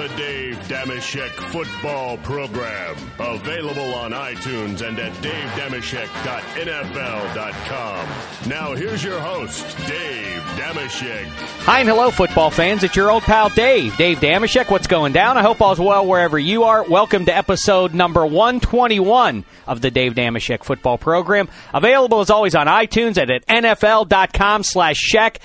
The Dave Dameshek Football Program. Available on iTunes and at davedameshek.nfl.com. Now here's your host, Dave Dameshek. Hi and hello, football fans. It's your old pal Dave Dameshek. What's going down? I hope all's well wherever you are. Welcome to episode number 121 of the Dave Dameshek Football Program. Available as always on iTunes and at nfl.com/shek.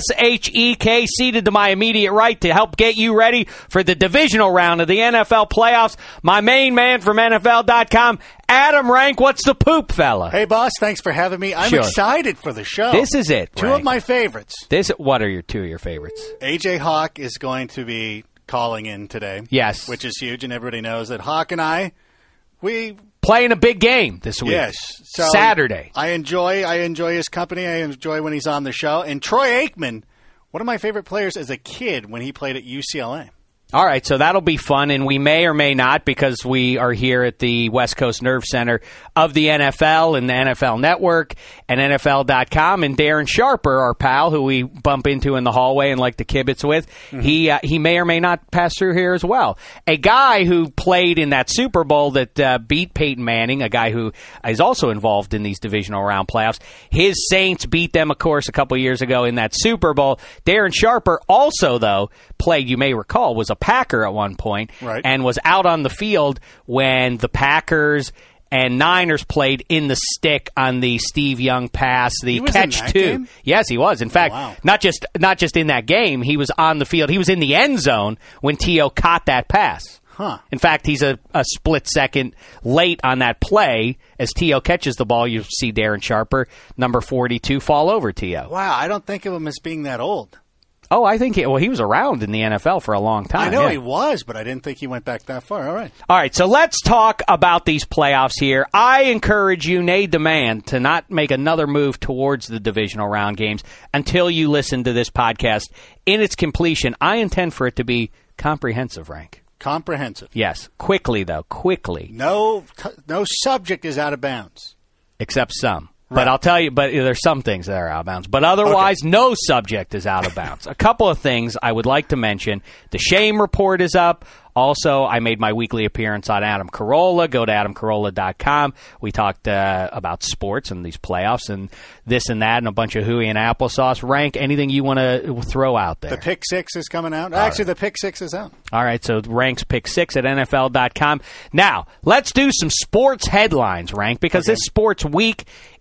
S-H-E-K, seated to my immediate right to help get you ready for the divisional round of the NFL playoffs. My main man from NFL.com, Adam Rank. What's the poop, fella? Hey, boss. Thanks for having me. I'm excited for the show. This is it, Two Rank. of my favorites. What are two of your favorites? A.J. Hawk is going to be calling in today. Yes. Which is huge, and everybody knows that Hawk and I, we... playing a big game this week. Yes. So Saturday. I enjoy his company. I enjoy when he's on the show. And Troy Aikman, one of my favorite players as a kid when he played at UCLA. All right, so that'll be fun, and we may or may not, because we are here at the West Coast Nerve Center of the NFL and the NFL Network and NFL.com, and Darren Sharper, our pal, who we bump into in the hallway and like to kibitz with, he may or may not pass through here as well. A guy who played in that Super Bowl that beat Peyton Manning, a guy who is also involved in these divisional round playoffs. His Saints beat them, of course, a couple years ago in that Super Bowl. Darren Sharper also, though, played, you may recall, was a Packer at one point, right, and was out on the field when the Packers and Niners played in the stick on the Steve Young pass, the catch two. Game? Yes, he was. In fact, not just in that game, he was on the field. He was in the end zone when T.O. caught that pass. Huh. In fact, he's a split second late on that play. As T.O. catches the ball, you see Darren Sharper, number 42, fall over T.O. Wow, I don't think of him as being that old. Oh, I think he was around in the NFL for a long time. I know yeah. he was, but I didn't think he went back that far. All right, so let's talk about these playoffs here. I encourage you, Nate the man, to not make another move towards the divisional round games until you listen to this podcast in its completion. I intend for it to be comprehensive, Rank. Comprehensive. Yes. Quickly, though. Quickly. No subject is out of bounds. Except some. Right. But I'll tell you, there's some things that are out of bounds. But otherwise, no subject is out of bounds. A couple of things I would like to mention. The Shame Report is up. Also, I made my weekly appearance on Adam Carolla. Go to adamcarolla.com. We talked about sports and these playoffs and this and that and a bunch of hooey and applesauce. Rank, anything you want to throw out there? The Pick Six is coming out. Actually, the Pick Six is out. All right, so Rank's Pick 6 at NFL.com. Now, let's do some sports headlines, Rank, because this sports week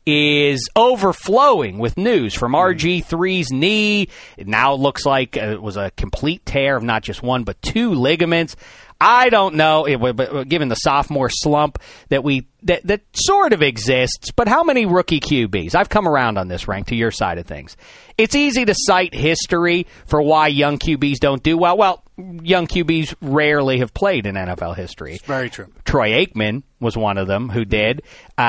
is overflowing with news from RG3's knee. It now looks like it was a complete tear of not just one but two ligaments. I don't know, given the sophomore slump that sort of exists, but how many rookie QBs? I've come around on this, Rank, to your side of things. It's easy to cite history for why young QBs don't do well. Well, young QBs rarely have played in NFL history. Very true. Troy Aikman was one of them who did.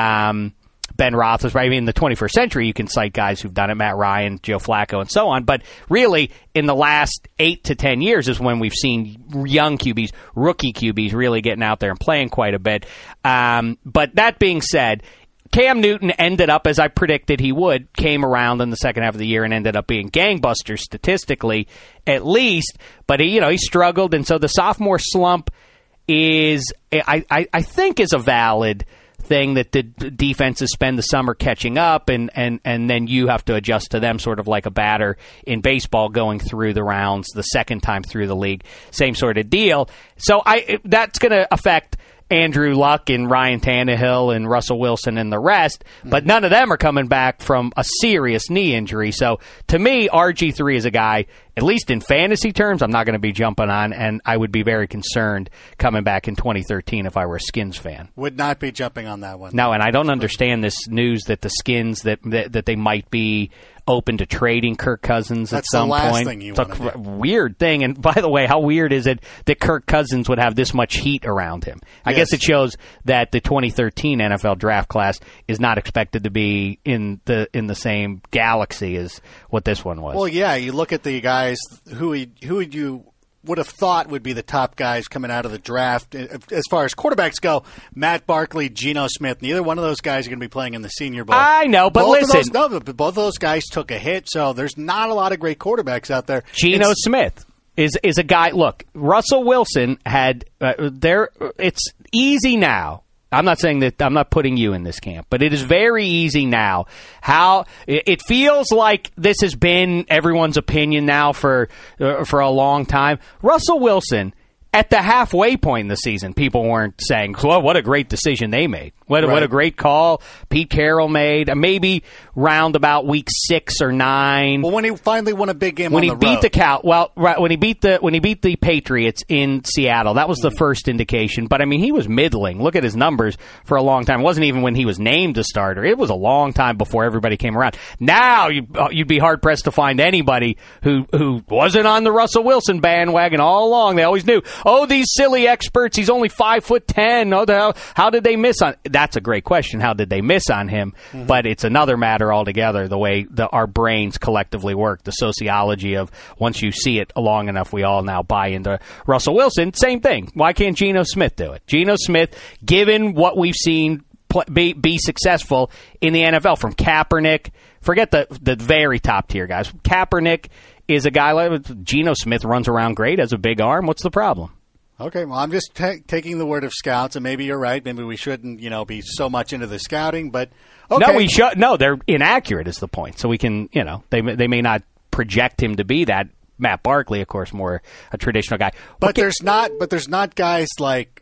Ben Roethlisberger. I mean, in the 21st century, you can cite guys who've done it, Matt Ryan, Joe Flacco, and so on. But really, in the last 8 to 10 years is when we've seen young QBs, rookie QBs, really getting out there and playing quite a bit. But that being said, Cam Newton ended up, as I predicted he would, came around in the second half of the year and ended up being gangbusters statistically, at least. But he struggled, and so the sophomore slump is, I think, is a valid thing that the defenses spend the summer catching up, and then you have to adjust to them, sort of like a batter in baseball going through the rounds the second time through the league. Same sort of deal. So that's going to affect Andrew Luck and Ryan Tannehill and Russell Wilson and the rest, but none of them are coming back from a serious knee injury. So to me, RG3 is a guy, at least in fantasy terms, I'm not going to be jumping on, and I would be very concerned coming back in 2013 if I were a Skins fan. Would not be jumping on that one. No, and I don't understand this news that the Skins, that they might be open to trading Kirk Cousins at some point. That's the last thing you want to do. It's a weird thing. And by the way, how weird is it that Kirk Cousins would have this much heat around him? I guess it shows that the 2013 NFL draft class is not expected to be in the same galaxy as what this one was. Well, yeah, you look at the guys who you would have thought would be the top guys coming out of the draft. As far as quarterbacks go, Matt Barkley, Geno Smith, neither one of those guys are going to be playing in the Senior Bowl. I know, but listen. Both of those guys took a hit, so there's not a lot of great quarterbacks out there. Geno Smith. is a guy. Look, Russell Wilson had it's easy now. I'm not saying that I'm not putting you in this camp, but it is very easy now. How it feels like this has been everyone's opinion now for a long time. Russell Wilson, at the halfway point in the season, people weren't saying, well, what a great decision they made. What a great call Pete Carroll made. Maybe round about week 6 or 9. Well, when he finally won a big game when on he the beat road. the Cow. Well, right, when he beat the Patriots in Seattle, that was the first indication. But I mean, he was middling. Look at his numbers for a long time. It wasn't even when he was named a starter. It was a long time before everybody came around. Now you'd be hard pressed to find anybody who wasn't on the Russell Wilson bandwagon all along. They always knew, these silly experts. He's only 5'10". How did they miss on? That's a great question. How did they miss on him? Mm-hmm. But it's another matter altogether, the way our brains collectively work, the sociology of once you see it long enough, we all now buy into Russell Wilson. Same thing. Why can't Geno Smith do it? Geno Smith, given what we've seen be successful in the NFL from Kaepernick, forget the very top tier guys. Kaepernick is a guy like Geno Smith, runs around great, has a big arm. What's the problem? Okay, well, I'm just taking the word of scouts, and maybe you're right. Maybe we shouldn't, be so much into the scouting, but okay. No, we should. No, they're inaccurate is the point. So we can, they may not project him to be that. Matt Barkley, of course, more a traditional guy. But there's not guys like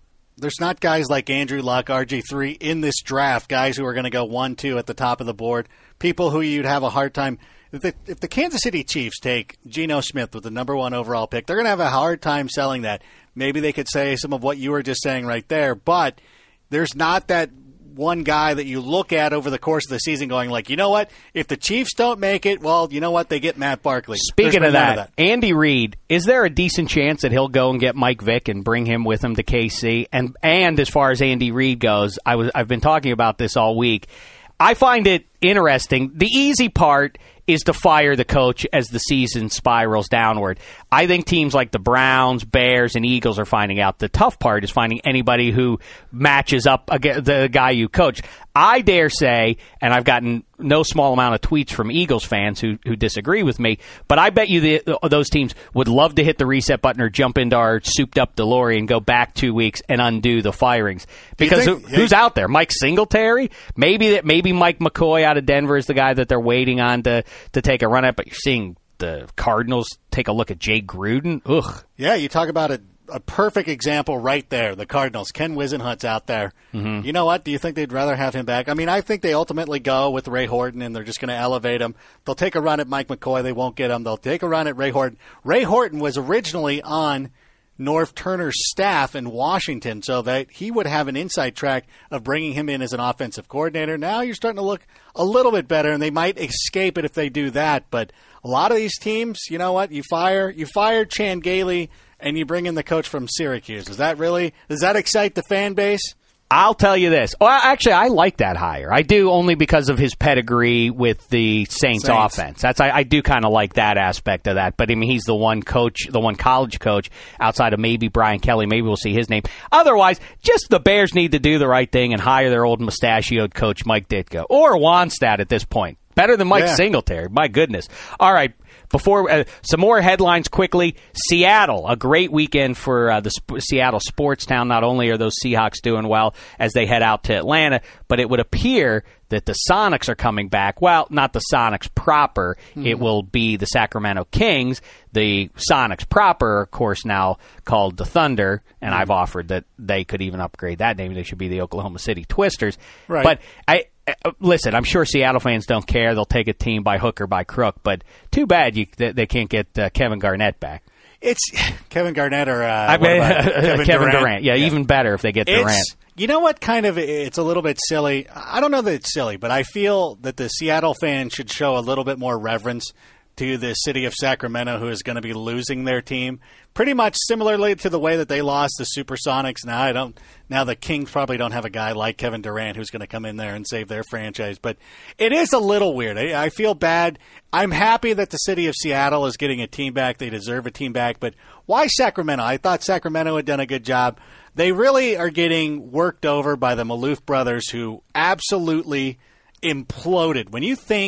Andrew Luck, RG3 in this draft, guys who are going to go 1-2 at the top of the board, people who you'd have a hard time. If the Kansas City Chiefs take Geno Smith with the number 1 overall pick, they're going to have a hard time selling that. Maybe they could say some of what you were just saying right there, but there's not that one guy that you look at over the course of the season going like, you know what, if the Chiefs don't make it, well, you know what, they get Matt Barkley. Speaking of that, Andy Reid, is there a decent chance that he'll go and get Mike Vick and bring him with him to KC? And as far as Andy Reid goes, I've been talking about this all week. I find it interesting. The easy part is to fire the coach as the season spirals downward. I think teams like the Browns, Bears, and Eagles are finding out. The tough part is finding anybody who matches up against the guy you coach. I dare say, and I've gotten no small amount of tweets from Eagles fans who disagree with me, but I bet you those teams would love to hit the reset button or jump into our souped-up DeLorean, go back 2 weeks, and undo the firings. Because who's out there? Mike Singletary? Maybe Mike McCoy out of Denver is the guy that they're waiting on to take a run at, but you're seeing the Cardinals take a look at Jay Gruden. Ugh. Yeah, you talk about a perfect example right there. The Cardinals. Ken Wisenhunt's out there. Mm-hmm. You know what? Do you think they'd rather have him back? I mean, I think they ultimately go with Ray Horton, and they're just going to elevate him. They'll take a run at Mike McCoy. They won't get him. They'll take a run at Ray Horton. Ray Horton was originally on Norv Turner's staff in Washington, so that he would have an inside track of bringing him in as an offensive coordinator. Now you're starting to look a little bit better, and they might escape it if they do that. But a lot of these teams, you know what? You fire Chan Gailey, and you bring in the coach from Syracuse. Does that excite the fan base? I'll tell you this. Well, actually, I like that hire. I do, only because of his pedigree with the Saints. Offense. I do kind of like that aspect of that. But I mean, he's the one college coach outside of maybe Brian Kelly. Maybe we'll see his name. Otherwise, just the Bears need to do the right thing and hire their old mustachioed coach Mike Ditka or Wannstedt at this point. Better than Mike Singletary. My goodness. All right. Before some more headlines quickly. Seattle, a great weekend for the Seattle sports town. Not only are those Seahawks doing well as they head out to Atlanta, but it would appear that the Sonics are coming back. Well, not the Sonics proper. Mm-hmm. It will be the Sacramento Kings. The Sonics proper, of course, now called the Thunder, and I've offered that they could even upgrade that name. They should be the Oklahoma City Twisters. Right. But listen, I'm sure Seattle fans don't care. They'll take a team by hook or by crook, but too bad they can't get Kevin Garnett back. It's Kevin Garnett or Kevin Durant. Yeah, even better if they get Durant. You know what? It's a little bit silly. I don't know that it's silly, but I feel that the Seattle fans should show a little bit more reverence to the city of Sacramento, who is going to be losing their team. Pretty much similarly to the way that they lost the Supersonics. Now the Kings probably don't have a guy like Kevin Durant who's going to come in there and save their franchise. But it is a little weird. I feel bad. I'm happy that the city of Seattle is getting a team back. They deserve a team back. But why Sacramento? I thought Sacramento had done a good job. They really are getting worked over by the Maloof brothers, who absolutely imploded. When you think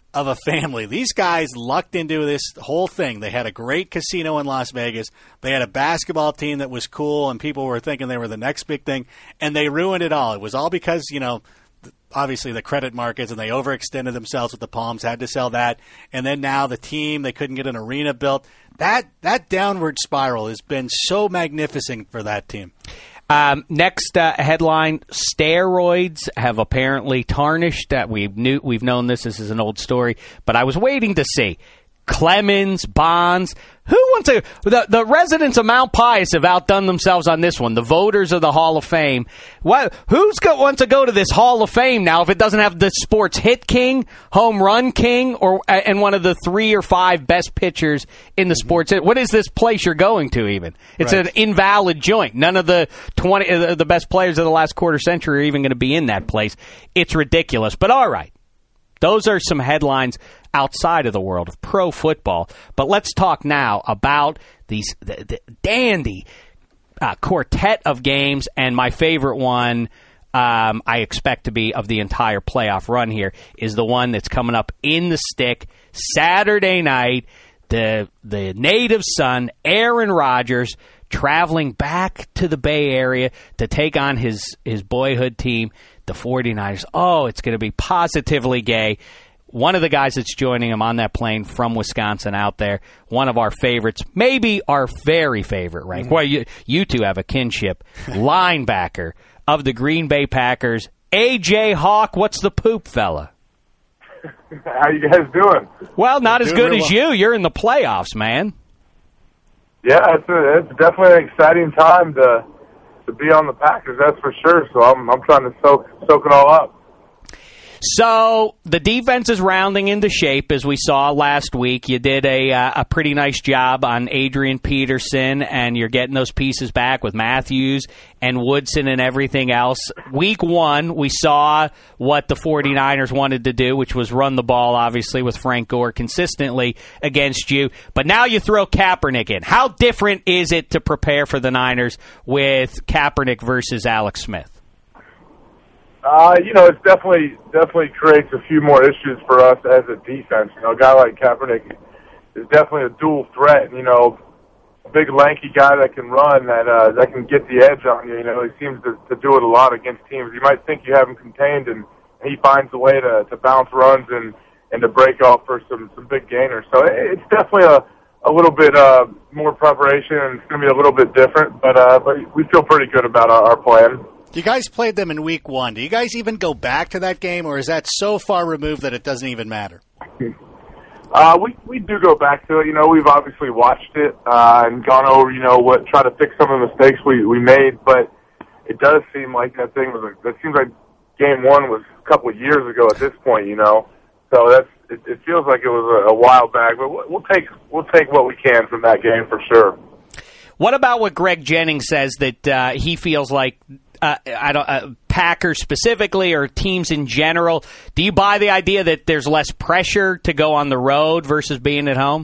of a family. These guys lucked into this whole thing. They had a great casino in Las Vegas. They had a basketball team that was cool, and people were thinking they were the next big thing, and they ruined it all. It was all because, obviously the credit markets, and they overextended themselves with the Palms, had to sell that. And then now the team, they couldn't get an arena built. That downward spiral has been so magnificent for that team. Next headline: steroids have apparently tarnished. We've known this. This is an old story, but I was waiting to see Clemens, Bonds. Who wants to? The residents of Mount Pius have outdone themselves on this one. The voters of the Hall of Fame. Who's wants to go to this Hall of Fame now if it doesn't have the sports hit king, home run king, and one of the 3 or 5 best pitchers in the sports? What is this place you're going to? Even it's an invalid joint. None of the 20 the best players of the last quarter century are even going to be in that place. It's ridiculous. But all right. Those are some headlines outside of the world of pro football. But let's talk now about the dandy quartet of games, and my favorite one I expect to be of the entire playoff run here is the one that's coming up in the stick Saturday night. The native son, Aaron Rodgers, traveling back to the Bay Area to take on his boyhood team, the 49ers. Oh, it's going to be positively gay. One of the guys that's joining him on that plane from Wisconsin out there, one of our favorites, maybe our very favorite, right? Well, you two have a kinship. Linebacker of the Green Bay Packers, A.J. Hawk. What's the poop, fella? How you guys doing? Well, not as good as you. You're in the playoffs, man. Yeah, it's definitely an exciting time to be on the Packers, that's for sure. So I'm trying to soak it all up. So the defense is rounding into shape, as we saw last week. You did a pretty nice job on Adrian Peterson, and you're getting those pieces back with Matthews and Woodson and everything else. Week 1, we saw what the 49ers wanted to do, which was run the ball, obviously, with Frank Gore consistently against you. But now you throw Kaepernick in. How different is it to prepare for the Niners with Kaepernick versus Alex Smith? It's definitely creates a few more issues for us as a defense. A guy like Kaepernick is definitely a dual threat. A big lanky guy that can run, that can get the edge on you. He seems to do it a lot against teams. You might think you have him contained, and he finds a way to bounce runs and to break off for some big gainers. So it's definitely a little bit more preparation, and it's going to be a little bit different. But we feel pretty good about our plan. You guys played them in Week 1. Do you guys even go back to that game, or is that so far removed that it doesn't even matter? We do go back to it. We've obviously watched it and gone over, try to fix some of the mistakes we made. But it does seem like that seems like Game 1 was a couple of years ago at this point. So it feels like it was a while back. But we'll take what we can from that game for sure. What about what Greg Jennings says that he feels like? Packers specifically or teams in general, do you buy the idea that there's less pressure to go on the road versus being at home?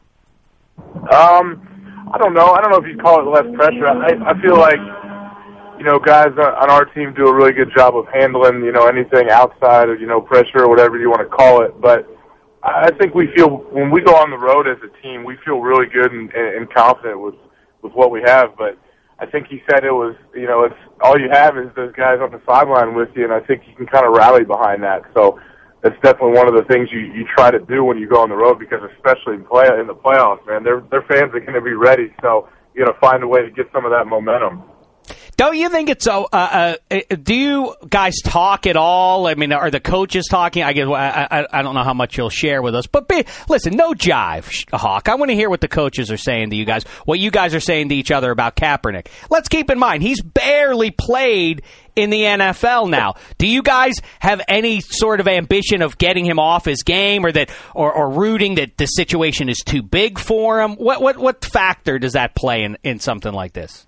I don't know. I don't know if you'd call it less pressure. I feel like, guys on our team do a really good job of handling, anything outside of, pressure or whatever you want to call it. But I think we feel, when we go on the road as a team, we feel really good and confident with what we have. But I think he said it was, it's all you have is those guys on the sideline with you, and I think you can kind of rally behind that. So that's definitely one of the things you try to do when you go on the road, because especially in the playoffs, man, their fans are going to be ready. So you got to find a way to get some of that momentum. Don't you think it's do you guys talk at all? I mean, are the coaches talking? I guess I don't know how much you'll share with us, but listen, no jive, Hawk. I want to hear what the coaches are saying to you guys, what you guys are saying to each other about Kaepernick. Let's keep in mind, he's barely played in the NFL now. Do you guys have any sort of ambition of getting him off his game, or rooting that the situation is too big for him? What factor does that play in something like this?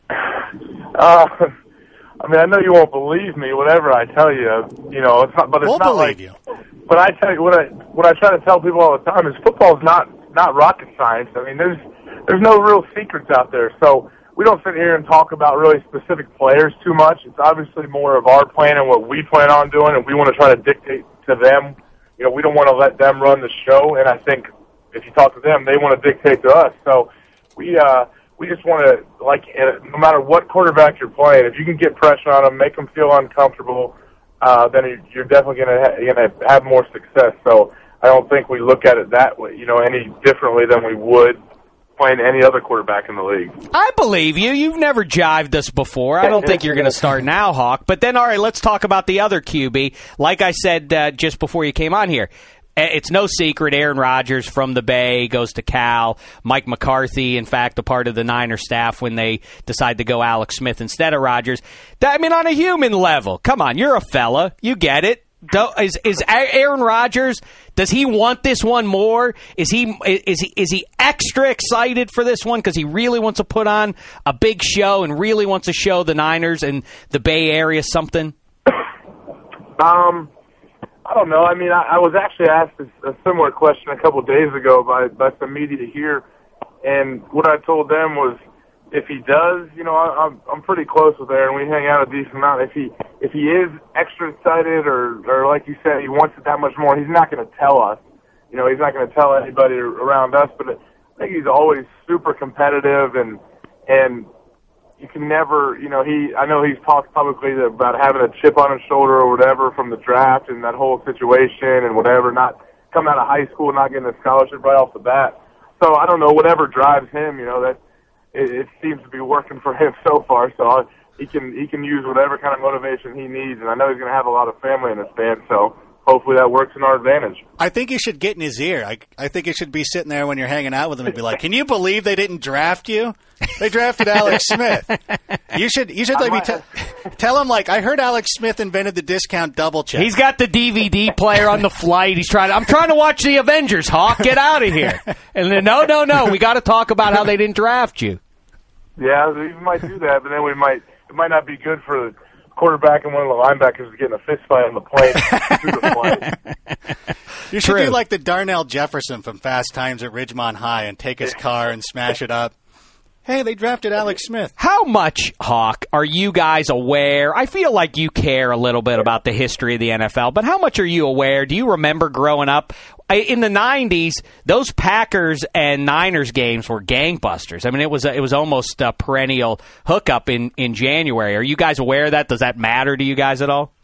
I know you won't believe me, whatever I tell you. It's not. But it's we'll not believe like you. But I tell you what I try to tell people all the time is football is not rocket science. I mean, there's no real secrets out there. So we don't sit here and talk about really specific players too much. It's obviously more of our plan and what we plan on doing, and we want to try to dictate to them, we don't want to let them run the show, and I think if you talk to them, they want to dictate to us. So we just want to, no matter what quarterback you're playing, if you can get pressure on them, make them feel uncomfortable, then you're definitely going to have more success. So I don't think we look at it that way, any differently than we would playing any other quarterback in the league. I believe you. You've never jived us before. I don't think you're going to start now, Hawk. But then, all right, let's talk about the other QB. Like I said just before you came on here, it's no secret Aaron Rodgers from the Bay goes to Cal. Mike McCarthy, in fact, a part of the Niner staff when they decide to go Alex Smith instead of Rodgers. On a human level, come on, you're a fella. You get it. Is Aaron Rodgers, does he want this one more? Is he extra excited for this one because he really wants to put on a big show and really wants to show the Niners and the Bay Area something? I don't know. I was actually asked a similar question a couple of days ago by some media here, and what I told them was, if he does, I'm pretty close with Aaron. We hang out a decent amount. If he is extra excited or like you said, he wants it that much more, he's not going to tell us. He's not going to tell anybody around us. But I think he's always super competitive, and you can never, I know he's talked publicly about having a chip on his shoulder or whatever from the draft and that whole situation and whatever, not coming out of high school, not getting a scholarship right off the bat. So I don't know, whatever drives him, that. It seems to be working for him so far, so he can use whatever kind of motivation he needs, and I know he's going to have a lot of family in this band, so hopefully that works in our advantage. I think you should get in his ear. I think you should be sitting there when you're hanging out with him and be like, "Can you believe they didn't draft you? They drafted Alex Smith." You should tell him, I heard Alex Smith invented the discount double check. He's got the DVD player on the flight. I'm trying to watch the Avengers, Hawk. Get out of here. And then, no. We got to talk about how they didn't draft you. Yeah, we might do that, but then it might not be good for the quarterback and one of the linebackers getting a fist fight on the plane through the flight. You should do like the Darnell Jefferson from Fast Times at Ridgemont High and take his car and smash it up. Hey, they drafted Alex Smith. How much, Hawk, are you guys aware? I feel like you care a little bit about the history of the NFL, but how much are you aware? Do you remember growing up? In the 90s, those Packers and Niners games were gangbusters. It was almost a perennial hookup in January. Are you guys aware of that? Does that matter to you guys at all?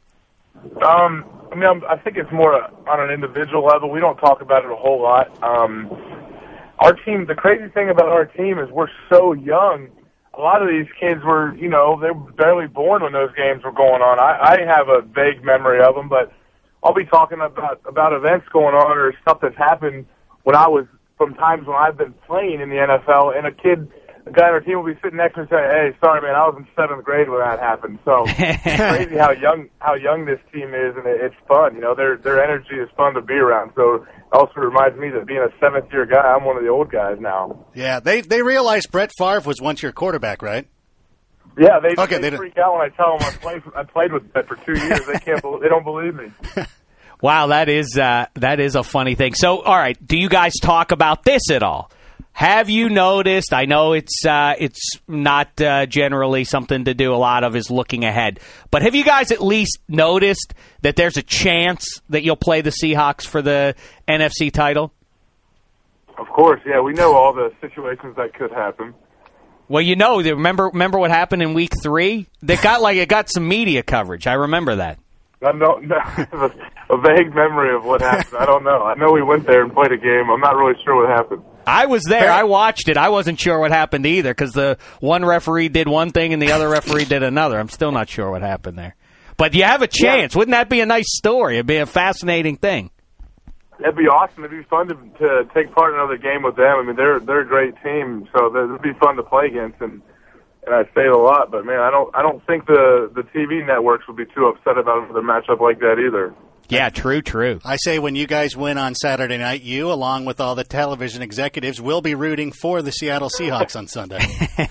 I think it's more on an individual level. We don't talk about it a whole lot. Our team, the crazy thing about our team is we're so young. A lot of these kids were, they were barely born when those games were going on. I have a vague memory of them, but I'll be talking about events going on or stuff that's happened from times when I've been playing in the NFL, and a guy on our team will be sitting next to me and say, "Hey, sorry, man, I was in 7th grade when that happened." So it's crazy how young this team is, and it's fun. Their energy is fun to be around. So it also reminds me that being a 7th-year guy, I'm one of the old guys now. Yeah, they realized Brett Favre was once your quarterback, right? Yeah, they freak out when I tell them I played with Brett for 2 years. They don't believe me. Wow, that is a funny thing. So, all right, do you guys talk about this at all? Have you noticed? I know it's not generally something to do a lot of is looking ahead, but have you guys at least noticed that there's a chance that you'll play the Seahawks for the NFC title? Of course, yeah. We know all the situations that could happen. Well, remember what happened in Week 3? It got some media coverage. I remember that. I don't know. A vague memory of what happened. I don't know. I know we went there and played a game. I'm not really sure what happened. I was there. I watched it. I wasn't sure what happened either because the one referee did one thing and the other referee did another. I'm still not sure what happened there. But you have a chance. Yeah. Wouldn't that be a nice story? It'd be a fascinating thing. It'd be awesome. It'd be fun to take part in another game with them. They're a great team, so it'd be fun to play against. And I say it a lot, but man, I don't think the TV networks would be too upset about another matchup like that either. Yeah, true. I say when you guys win on Saturday night, you, along with all the television executives, will be rooting for the Seattle Seahawks on Sunday.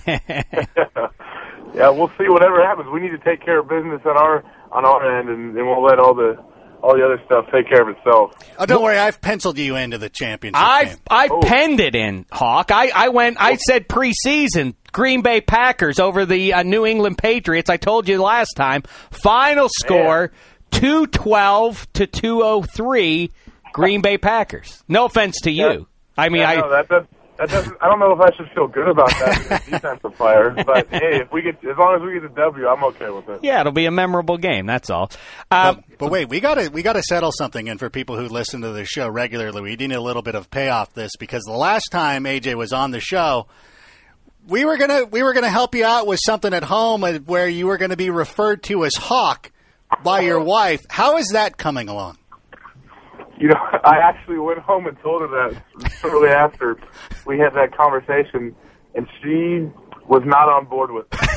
Yeah, we'll see whatever happens. We need to take care of business on our end, and we'll let all the other stuff take care of itself. Oh, don't worry, I've penciled you into the championship game. I've penned it in, Hawk. I said preseason, Green Bay Packers over the New England Patriots. I told you last time. Final score, 212 to 203. Green Bay Packers. No offense to you. I mean, that doesn't. I don't know if I should feel good about that as a defensive player, but hey, as long as we get the W, I'm okay with it. Yeah, it'll be a memorable game. That's all. But wait, we gotta settle something, and for people who listen to the show regularly, we need a little bit of payoff this, because the last time AJ was on the show, we were gonna help you out with something at home where you were going to be referred to as Hawk by your wife. How is that coming along? I actually went home and told her that shortly after we had that conversation, and she was not on board with it.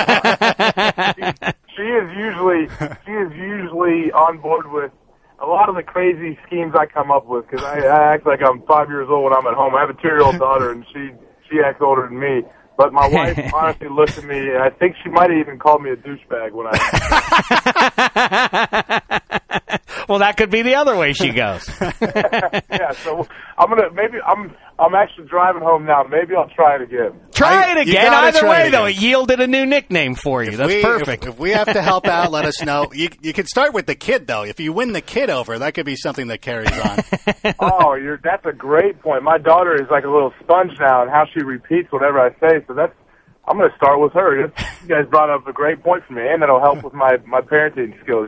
she is usually on board with a lot of the crazy schemes I come up with, because I act like I'm 5 years old when I'm at home. I have a 2-year-old daughter, and she acts older than me. But my wife honestly looked at me, and I think she might have even called me a douchebag when I... Well, that could be the other way she goes. Yeah, so I'm actually driving home now. Maybe I'll try it again. Try it again. Either way, though, it yielded a new nickname for you. That's perfect. If we have to help out, let us know. You can start with the kid, though. If you win the kid over, that could be something that carries on. Oh, that's a great point. My daughter is like a little sponge now, and how she repeats whatever I say. So I'm going to start with her. You guys brought up a great point for me, and that'll help with my parenting skills.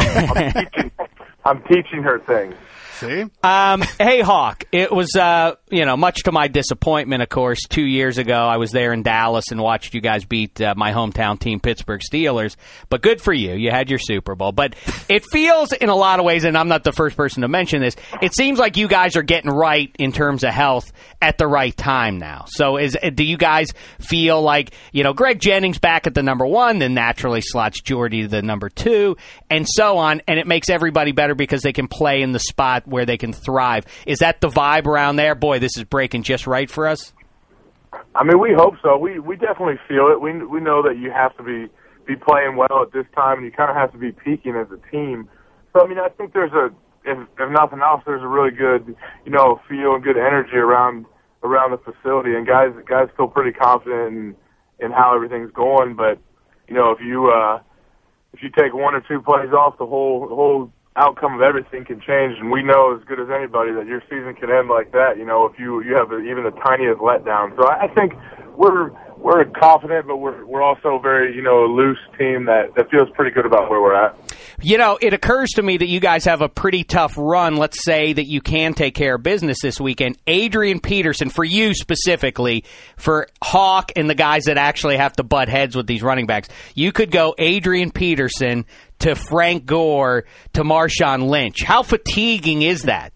I'm teaching her things. See? Hey, Hawk, it was, much to my disappointment, of course, 2 years ago, I was there in Dallas and watched you guys beat my hometown team, Pittsburgh Steelers. But good for you. You had your Super Bowl. But it feels in a lot of ways, and I'm not the first person to mention this, it seems like you guys are getting right in terms of health at the right time now. So do you guys feel like, Greg Jennings back at the number 1, then naturally slots Jordy to the number 2, and so on, and it makes everybody better because they can play in the spot where they can thrive. Is that the vibe around there? Boy, this is breaking just right for us. I mean, we hope so. We definitely feel it. We know that you have to be playing well at this time, and you kind of have to be peaking as a team. So, I mean, I think there's if nothing else, there's a really good, feel and good energy around the facility, and guys feel pretty confident in how everything's going. But, if you take 1 or 2 plays off, the whole outcome of everything can change, and we know as good as anybody that your season can end like that, if you have even the tiniest letdown. So I think we're confident, but we're also very, a loose team that feels pretty good about where we're at. It occurs to me that you guys have a pretty tough run. Let's say that you can take care of business this weekend. Adrian Peterson, for you specifically, for Hawk and the guys that actually have to butt heads with these running backs, you could go Adrian Peterson to Frank Gore to Marshawn Lynch. How fatiguing is that?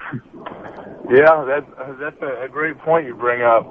Yeah, that's a great point you bring up.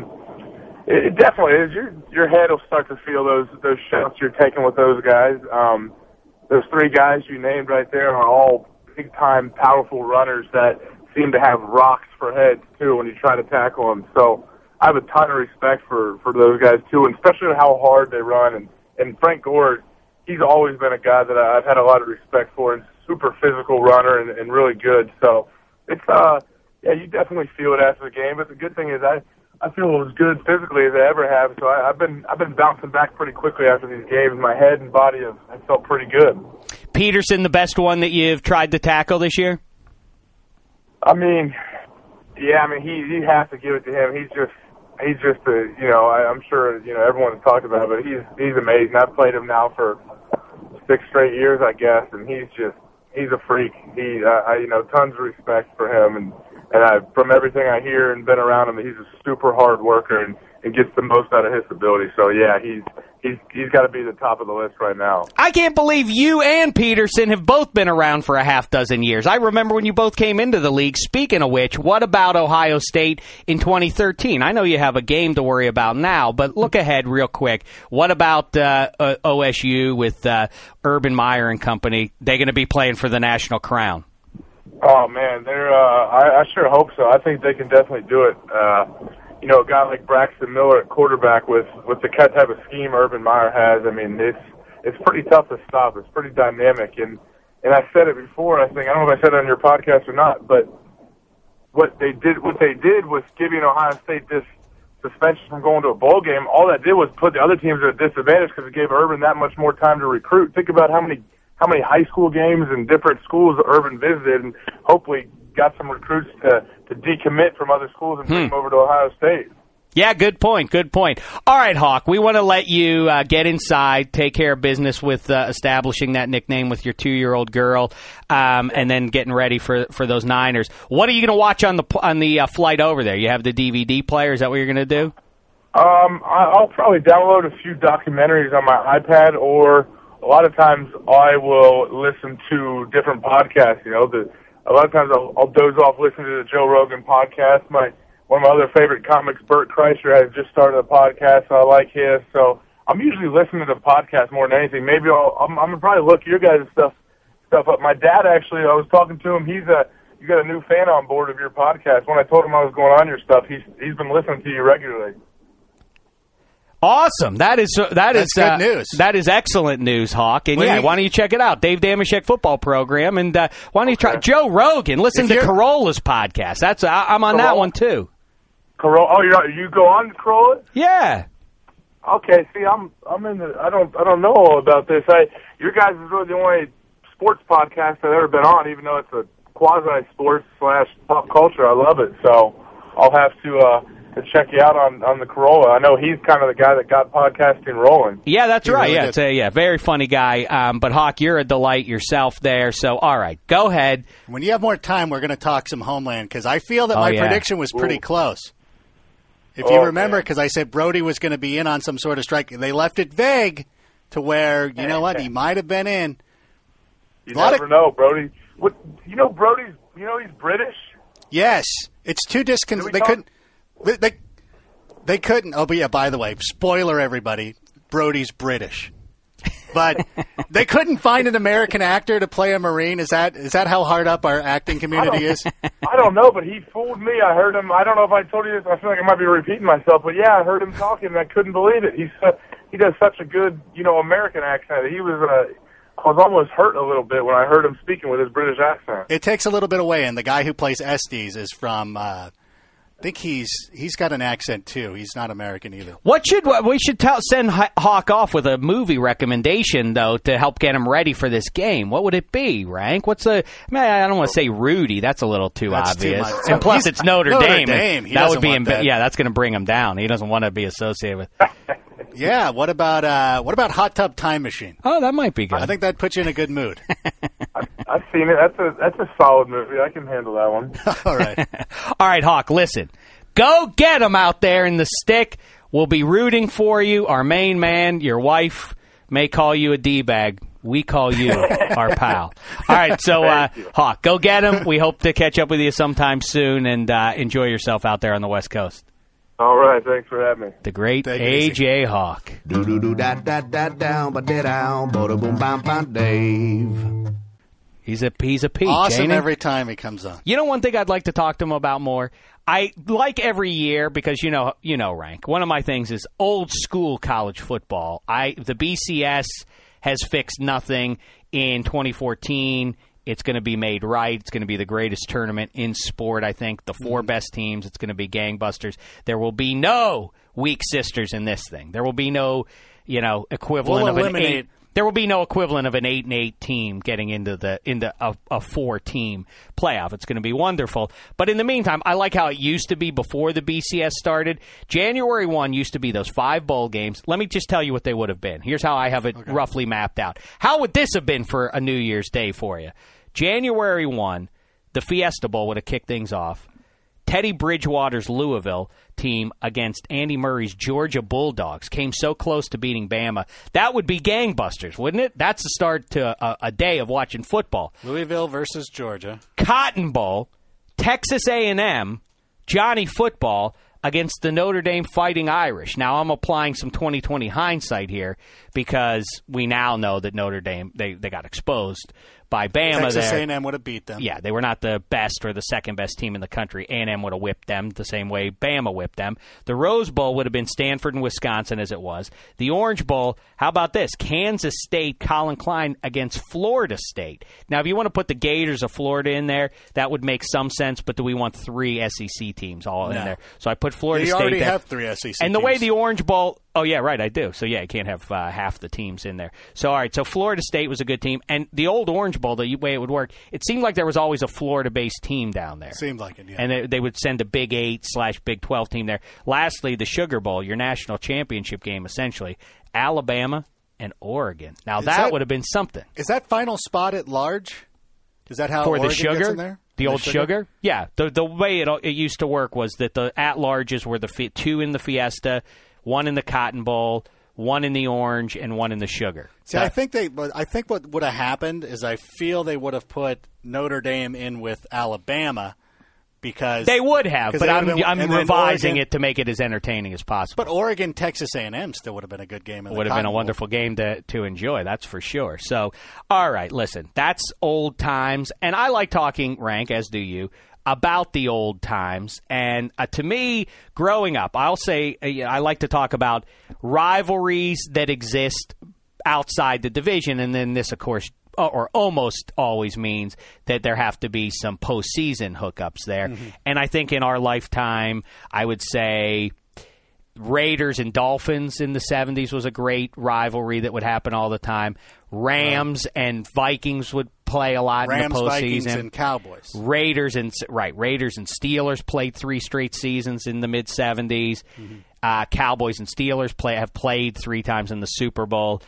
It definitely is. Your head will start to feel those shots you're taking with those guys. Those 3 guys you named right there are all big-time, powerful runners that seem to have rocks for heads, too, when you try to tackle them. So I have a ton of respect for those guys, too, and especially how hard they run. And Frank Gore, he's always been a guy that I've had a lot of respect for, and super physical runner and really good. So it's, you definitely feel it after the game. But the good thing is I feel as good physically as I ever have. So I've been bouncing back pretty quickly after these games. My head and body have felt pretty good. Peterson, the best one that you've tried to tackle this year? I mean, yeah. I mean, you have to give it to him. He's just I'm sure everyone's talked about it, but he's amazing. I've played him now for 6 straight years, I guess, and he's a freak. Tons of respect for him, and from everything I hear and been around him, he's a super hard worker and gets the most out of his ability. So yeah, he's got to be the top of the list right now. I can't believe you and Peterson have both been around for a half dozen years. I remember when you both came into the league. Speaking of which, what about Ohio State in 2013? I know you have a game to worry about now, but look ahead real quick. What about OSU with Urban Meyer and company? They're going to be playing for the national crown. Oh man, I sure hope so. I think they can definitely do it. A guy like Braxton Miller at quarterback with the type of scheme Urban Meyer has, I mean, it's pretty tough to stop. It's pretty dynamic, and I said it before. I don't know if I said it on your podcast or not, but what they did was giving Ohio State this suspension from going to a bowl game. All that did was put the other teams at a disadvantage because it gave Urban that much more time to recruit. Think about how many high school games and different schools Urban visited, and hopefully got some recruits to decommit from other schools and bring them over to Ohio State. Yeah, good point. Good point. All right, Hawk, we want to let you get inside, take care of business with establishing that nickname with your 2-year-old girl, and then getting ready for those Niners. What are you going to watch on the flight over there? You have the DVD player. Is that what you're going to do? I'll probably download a few documentaries on my iPad, or a lot of times I will listen to different podcasts. You know, a lot of times I'll doze off listening to the Joe Rogan podcast. One of my other favorite comics, Bert Kreischer, has just started a podcast, so I like his. So I'm usually listening to podcasts more than anything. Maybe I'm going to probably look your guys' stuff up. My dad, actually, I was talking to him. You got a new fan on board of your podcast. When I told him I was going on your stuff, he's been listening to you regularly. Awesome. That is good news. That is excellent news, Hawk. And why don't you check it out? Dave Dameshek football program. And why don't you try Joe Rogan? Listen to Corolla's podcast. I'm on that one too. Corolla? Oh, you go on Corolla? Yeah. Okay. See, I'm in the. I don't know all about this. Your guys is really the only sports podcast I've ever been on, even though it's a quasi sports / pop culture. I love it. So I'll have to check you out on the Corolla. I know he's kind of the guy that got podcasting rolling. Yeah, that's right. Really it's very funny guy. But Hawk, you're a delight yourself there. So all right, go ahead. When you have more time, we're going to talk some Homeland, because I feel that my prediction was pretty close. If you remember, because I said Brody was going to be in on some sort of strike, they left it vague to where, you know what, he might have been in. You never know, Brody. Brody's, he's British? Yes. It's too they couldn't. They couldn't. Oh, but yeah, by the way, spoiler, everybody, Brody's British. But they couldn't find an American actor to play a Marine. Is that how hard up our acting community is? I don't know, but he fooled me. I heard him. I don't know if I told you this. I feel like I might be repeating myself, but yeah, I heard him talking, and I couldn't believe it. He does such a good, American accent. I was almost hurt a little bit when I heard him speaking with his British accent. It takes a little bit away, and the guy who plays Estes is from. I think he's got an accent too. He's not American either. We should send Hawk off with a movie recommendation though to help get him ready for this game. What would it be, Rank? I don't want to say Rudy. That's a little too obvious. Too much. And plus, it's Notre Dame. That would be that's going to bring him down. He doesn't want to be associated with. Yeah. What about Hot Tub Time Machine? Oh, that might be good. I think that puts you in a good mood. I've seen it. That's a solid movie. I can handle that one. All right. All right, Hawk, listen. Go get him out there in the stick. We'll be rooting for you. Our main man, your wife, may call you a D-bag. We call you our pal. All right, so Hawk, go get him. We hope to catch up with you sometime soon, and enjoy yourself out there on the West Coast. All right, thanks for having me. The great A.J. Hawk. Dave. He's a peach. Awesome every time he comes on. You know one thing I'd like to talk to him about more? I like every year because you know Rank. One of my things is old school college football. The BCS has fixed nothing in 2014. It's going to be made right. It's going to be the greatest tournament in sport, I think. The 4 best teams. It's going to be gangbusters. There will be no weak sisters in this thing. There will be no, equivalent of an 8. There will be no equivalent of an 8-8 team getting into a 4-team playoff. It's going to be wonderful. But in the meantime, I like how it used to be before the BCS started. January 1 used to be those 5 bowl games. Let me just tell you what they would have been. Here's how I have it roughly mapped out. How would this have been for a New Year's Day for you? January 1, the Fiesta Bowl would have kicked things off. Teddy Bridgewater's Louisville team against Andy Murray's Georgia Bulldogs came so close to beating Bama. That would be gangbusters, wouldn't it? That's the start to a day of watching football. Louisville versus Georgia. Cotton Bowl, Texas A&M, Johnny Football against the Notre Dame Fighting Irish. Now, I'm applying some 2020 hindsight here because we now know that Notre Dame, they got exposed by Bama. Texas A&M would have beat them. Yeah, they were not the best or the second best team in the country. A&M would have whipped them the same way Bama whipped them. The Rose Bowl would have been Stanford and Wisconsin as it was. The Orange Bowl, how about this? Kansas State, Colin Klein against Florida State. Now, if you want to put the Gators of Florida in there, that would make some sense, but do we want 3 SEC teams all in there? So I put Florida State there. You already have 3 SEC teams. And the way the Orange Bowl Oh, yeah, right, I do. So, yeah, you can't have half the teams in there. So, all right, so Florida State was a good team. And the old Orange Bowl, the way it would work, it seemed like there was always a Florida-based team down there. Seemed like it, yeah. And they would send a Big 8/Big 12 team there. Lastly, the Sugar Bowl, your national championship game, essentially, Alabama and Oregon. Now, that would have been something. Is that final spot at large? Is that how For Oregon the Sugar? gets in there? The old Sugar? Yeah. The way it used to work was that the at-larges were the two in the Fiesta, one in the Cotton Bowl, one in the Orange, and one in the Sugar. See, I think what would have happened is I feel they would have put Notre Dame in with Alabama because they would have, but I'm revising Oregon, it to make it as entertaining as possible. But Oregon, Texas A&M still would have been a good game. It would have been a wonderful game to enjoy, that's for sure. So, all right, listen, that's old times, and I like talking, Rank, as do you, about the old times. And to me, growing up, I'll say I like to talk about rivalries that exist outside the division, and then this, of course, or almost always means that there have to be some postseason hookups there. Mm-hmm. And I think in our lifetime, I would say Raiders and Dolphins in the 70s was a great rivalry that would happen all the time. Rams and Vikings would play a lot in the postseason. Vikings, and Cowboys. Raiders and Steelers played 3 straight seasons in the mid-70s. Mm-hmm. Cowboys and Steelers have played 3 times in the Super Bowl.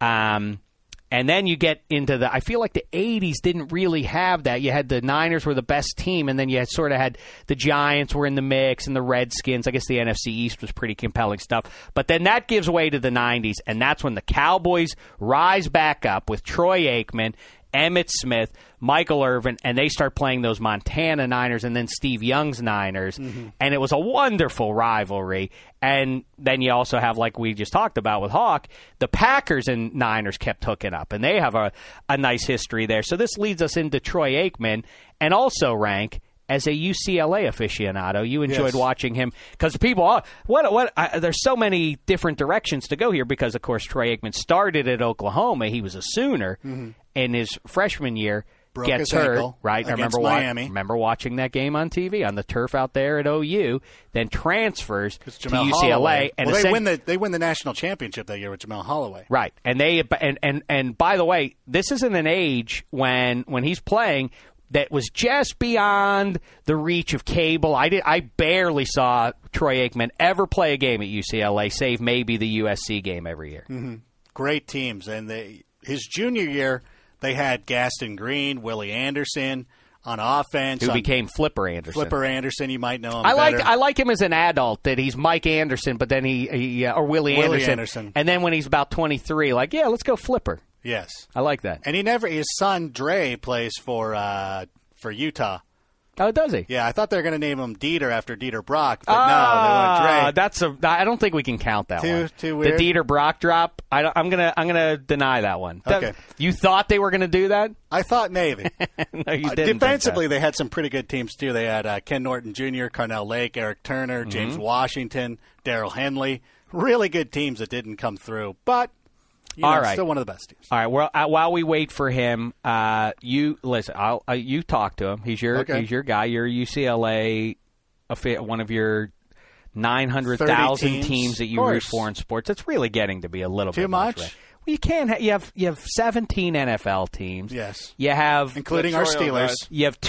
And then you get into I feel like the 80s didn't really have that. You had the Niners were the best team, and then you sort of had the Giants were in the mix and the Redskins. I guess the NFC East was pretty compelling stuff. But then that gives way to the 90s, and that's when the Cowboys rise back up with Troy Aikman, Emmitt Smith, Michael Irvin, and they start playing those Montana Niners and then Steve Young's Niners. Mm-hmm. And it was a wonderful rivalry. And then you also have, like we just talked about with Hawk, the Packers and Niners kept hooking up, and they have a nice history there. So this leads us into Troy Aikman, and also, Rank, as a UCLA aficionado, you enjoyed watching him because people, there's so many different directions to go here because, of course, Troy Aikman started at Oklahoma. He was a Sooner in his freshman year. Broke gets his hurt, ankle right? I remember watching that game on TV on the turf out there at OU. Then transfers to UCLA, Holloway. and they win the national championship that year with Jamel Holloway, right? And and by the way, this isn't an age when he's playing that was just beyond the reach of cable. I barely saw Troy Aikman ever play a game at UCLA, save maybe the USC game every year. Mm-hmm. Great teams, and his junior year. They had Gaston Green, Willie Anderson on offense. Who became Flipper Anderson. Flipper Anderson, you might know him better. I like him as an adult, that he's Mike Anderson, but then or Willie Anderson. And then when he's about 23, let's go Flipper. Yes. I like that. And his son, Dre, plays for Utah. Oh, does he? Yeah, I thought they were going to name him Dieter after Dieter Brock, but no, they went Dre. I don't think we can count that one. Too weird. The Dieter Brock drop. I'm gonna deny that one. Okay. You thought they were going to do that? I thought maybe. No, you didn't. Defensively, they had some pretty good teams too. They had Ken Norton Jr., Carnell Lake, Eric Turner, James Washington, Darrell Henley. Really good teams that didn't come through, but. Still one of the best teams. All right. Well, while we wait for him, you listen. You talk to him. He's your guy. You're UCLA, one of your 900,000 teams that you root for in sports. It's really getting to be a little bit much. Well, you can't. You have 17 NFL teams. Yes. You have including our Steelers. Guys. You have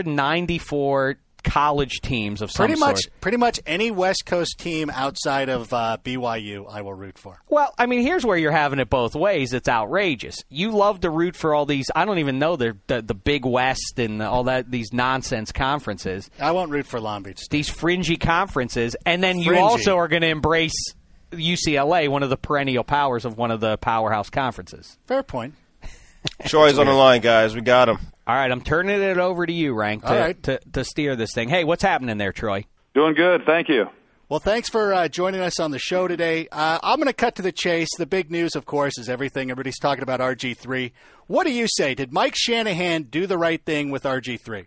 294 college teams of some sort. Pretty much any West Coast team outside of BYU I will root for. Well, I mean, here's where you're having it both ways. It's outrageous. You love to root for all these, I don't even know, the Big West and all that, these nonsense conferences. I won't root for Long Beach. These fringy conferences. And then you also are going to embrace UCLA, one of the perennial powers of one of the powerhouse conferences. Fair point. Troy's on the line, guys. We got him. All right, I'm turning it over to you, Rank, to steer this thing. Hey, what's happening there, Troy? Doing good, thank you. Well, thanks for joining us on the show today. I'm going to cut to the chase. The big news, of course, is everything. Everybody's talking about RG3. What do you say? Did Mike Shanahan do the right thing with RG3?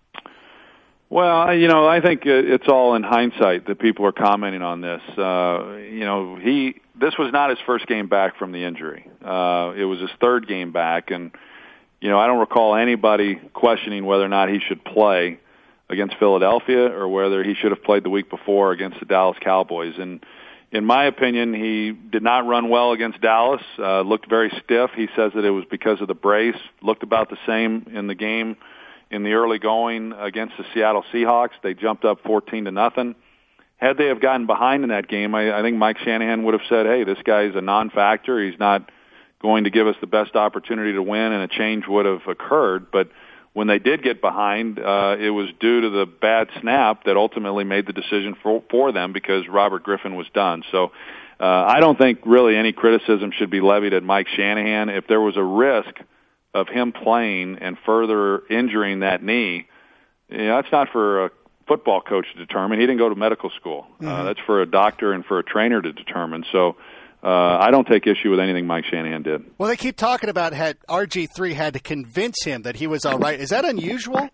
Well, I think it's all in hindsight that people are commenting on this. This was not his first game back from the injury. It was his third game back, and I don't recall anybody questioning whether or not he should play against Philadelphia or whether he should have played the week before against the Dallas Cowboys. And, in my opinion, he did not run well against Dallas, looked very stiff. He says that it was because of the brace, looked about the same in the game in the early going against the Seattle Seahawks. They jumped up 14-0. Had they have gotten behind in that game, I think Mike Shanahan would have said, hey, this guy is a non-factor. He's not going to give us the best opportunity to win, and a change would have occurred. But when they did get behind, it was due to the bad snap that ultimately made the decision for them because Robert Griffin was done. So I don't think really any criticism should be levied at Mike Shanahan. If there was a risk of him playing and further injuring that knee, that's not for a football coach to determine. He didn't go to medical school. That's for a doctor and for a trainer to determine. So I don't take issue with anything Mike Shanahan did. Well, they keep talking about RG3 had to convince him that he was all right. Is that unusual?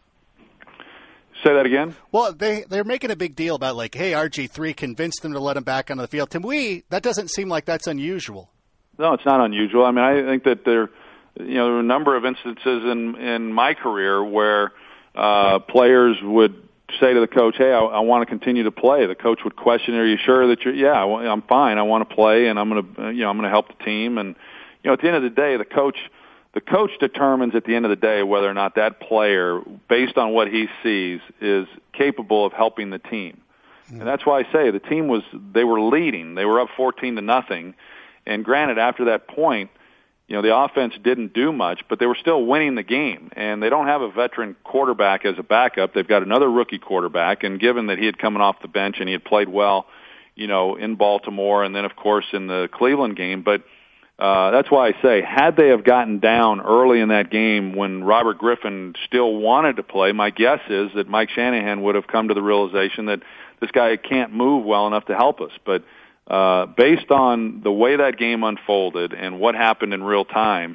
Say that again? Well, they're making a big deal about, like, hey, RG3 convinced them to let him back onto the field. To me, that doesn't seem like that's unusual. No, it's not unusual. I mean, I think that there are a number of instances in my career where players would say to the coach, hey, I want to continue to play. The coach would question, are you sure that you're, yeah, I'm fine. I want to play, and I'm going to help the team. And, at the end of the day, the coach determines at the end of the day whether or not that player, based on what he sees, is capable of helping the team. And that's why I say the team they were leading. They were up 14-0. And granted, after that point, the offense didn't do much, but they were still winning the game. And they don't have a veteran quarterback as a backup. They've got another rookie quarterback. And given that he had coming off the bench and he had played well, in Baltimore and then, of course, in the Cleveland game. But that's why I say, had they have gotten down early in that game when Robert Griffin still wanted to play, my guess is that Mike Shanahan would have come to the realization that this guy can't move well enough to help us. But based on the way that game unfolded and what happened in real time,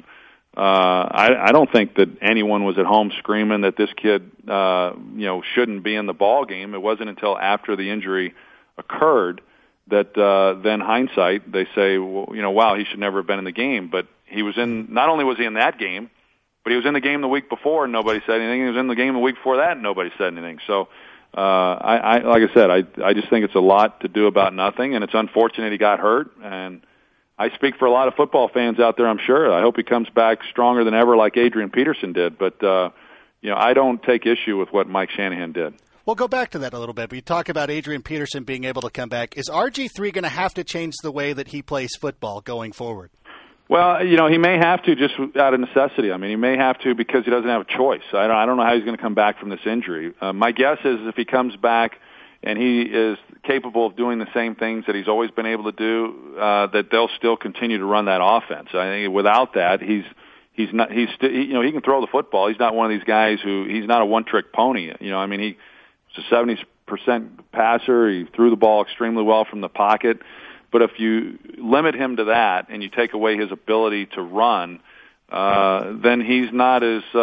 I don't think that anyone was at home screaming that this kid, shouldn't be in the ball game. It wasn't until after the injury occurred that then hindsight they say, well, wow, he should never have been in the game. But he was in. Not only was he in that game, but he was in the game the week before and nobody said anything. He was in the game the week before that and nobody said anything. So. I like I said, I just think it's a lot to do about nothing, and it's unfortunate he got hurt. And I speak for a lot of football fans out there, I'm sure. I hope he comes back stronger than ever like Adrian Peterson did. But, I don't take issue with what Mike Shanahan did. Well, go back to that a little bit. We talk about Adrian Peterson being able to come back. Is RG3 going to have to change the way that he plays football going forward? Well, he may have to just out of necessity. I mean, he may have to because he doesn't have a choice. I don't know how he's going to come back from this injury. My guess is if he comes back and he is capable of doing the same things that he's always been able to do, that they'll still continue to run that offense. I think without that, he can throw the football. He's not one of these guys he's not a one-trick pony. He's a 70% passer. He threw the ball extremely well from the pocket. But if you limit him to that and you take away his ability to run, then he's not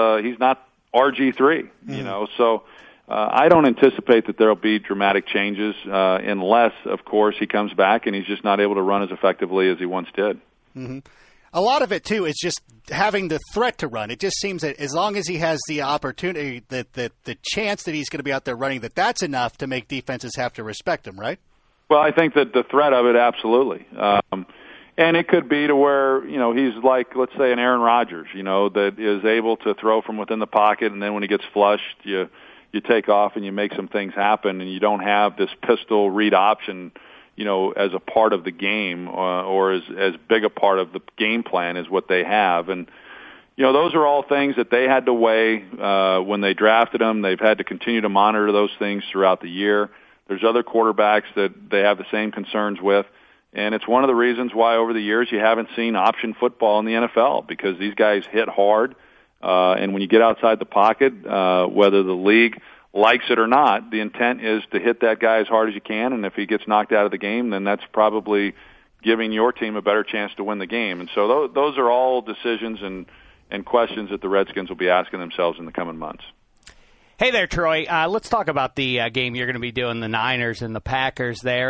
RG3. So I don't anticipate that there'll be dramatic changes unless, of course, he comes back and he's just not able to run as effectively as he once did. Mm-hmm. A lot of it too is just having the threat to run. It just seems that as long as he has the opportunity, the chance that he's going to be out there running, that's enough to make defenses have to respect him, right? Well, I think that the threat of it, absolutely. And it could be to where, he's like, let's say, an Aaron Rodgers, that is able to throw from within the pocket, and then when he gets flushed, you take off and you make some things happen, and you don't have this pistol read option, as a part of the game or as big a part of the game plan as what they have. And, those are all things that they had to weigh when they drafted him. They've had to continue to monitor those things throughout the year. There's other quarterbacks that they have the same concerns with, and it's one of the reasons why over the years you haven't seen option football in the NFL, because these guys hit hard, and when you get outside the pocket, whether the league likes it or not, the intent is to hit that guy as hard as you can, and if he gets knocked out of the game, then that's probably giving your team a better chance to win the game. And so those are all decisions and questions that the Redskins will be asking themselves in the coming months. Hey there, Troy. Let's talk about the game you're going to be doing, the Niners and the Packers there. And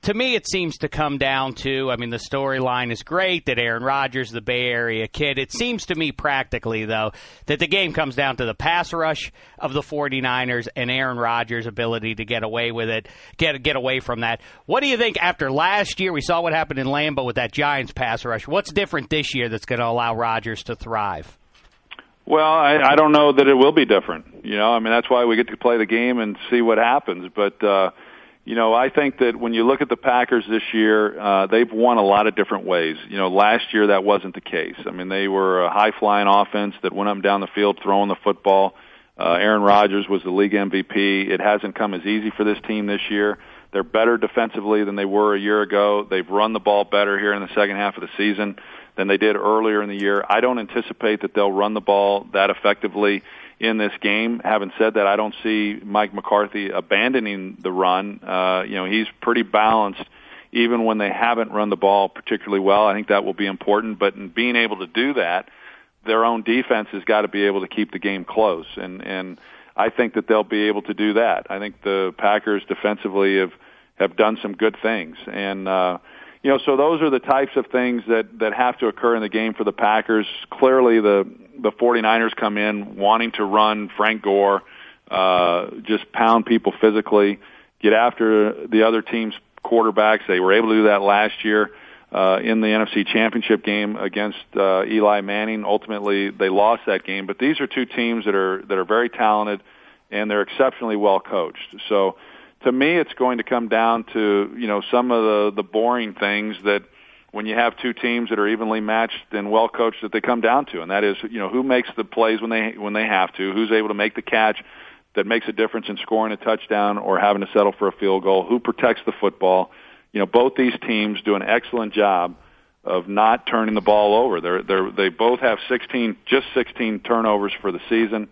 to me, it seems to come down to, I mean, the storyline is great that Aaron Rodgers, the Bay Area kid. It seems to me practically, though, that the game comes down to the pass rush of the 49ers and Aaron Rodgers' ability to get away with it, get away from that. What do you think after last year? We saw what happened in Lambeau with that Giants pass rush. What's different this year that's going to allow Rodgers to thrive? Well, I don't know that it will be different. You know, I mean, that's why we get to play the game and see what happens. But, you know, I think that when you look at the Packers this year, they've won a lot of different ways. You know, last year that wasn't the case. I mean, they were a high-flying offense that went up and down the field throwing the football. Aaron Rodgers was the league MVP. It hasn't come as easy for this team this year. They're better defensively than they were a year ago. They've run the ball better here in the second half of the season than they did earlier in the year. I don't anticipate that they'll run the ball that effectively in this game. Having said that, I don't see Mike McCarthy abandoning the run. You know, he's pretty balanced even when they haven't run the ball particularly well. I think that will be important. But in being able to do that, their own defense has got to be able to keep the game close. And I think that they'll be able to do that. I think the Packers defensively have done some good things. And, you know, so those are the types of things that have to occur in the game for the Packers. Clearly, the 49ers come in wanting to run Frank Gore, just pound people physically, get after the other team's quarterbacks. They were able to do that last year in the NFC Championship game against Eli Manning. Ultimately, they lost that game. But these are two teams that are very talented, and they're exceptionally well coached. So, to me, it's going to come down to, you know, some of the boring things that when you have two teams that are evenly matched and well coached that they come down to, and that is, you know, who makes the plays when they have to, who's able to make the catch that makes a difference in scoring a touchdown or having to settle for a field goal, who protects the football. You know, both these teams do an excellent job of not turning the ball over. They both have 16 turnovers for the season.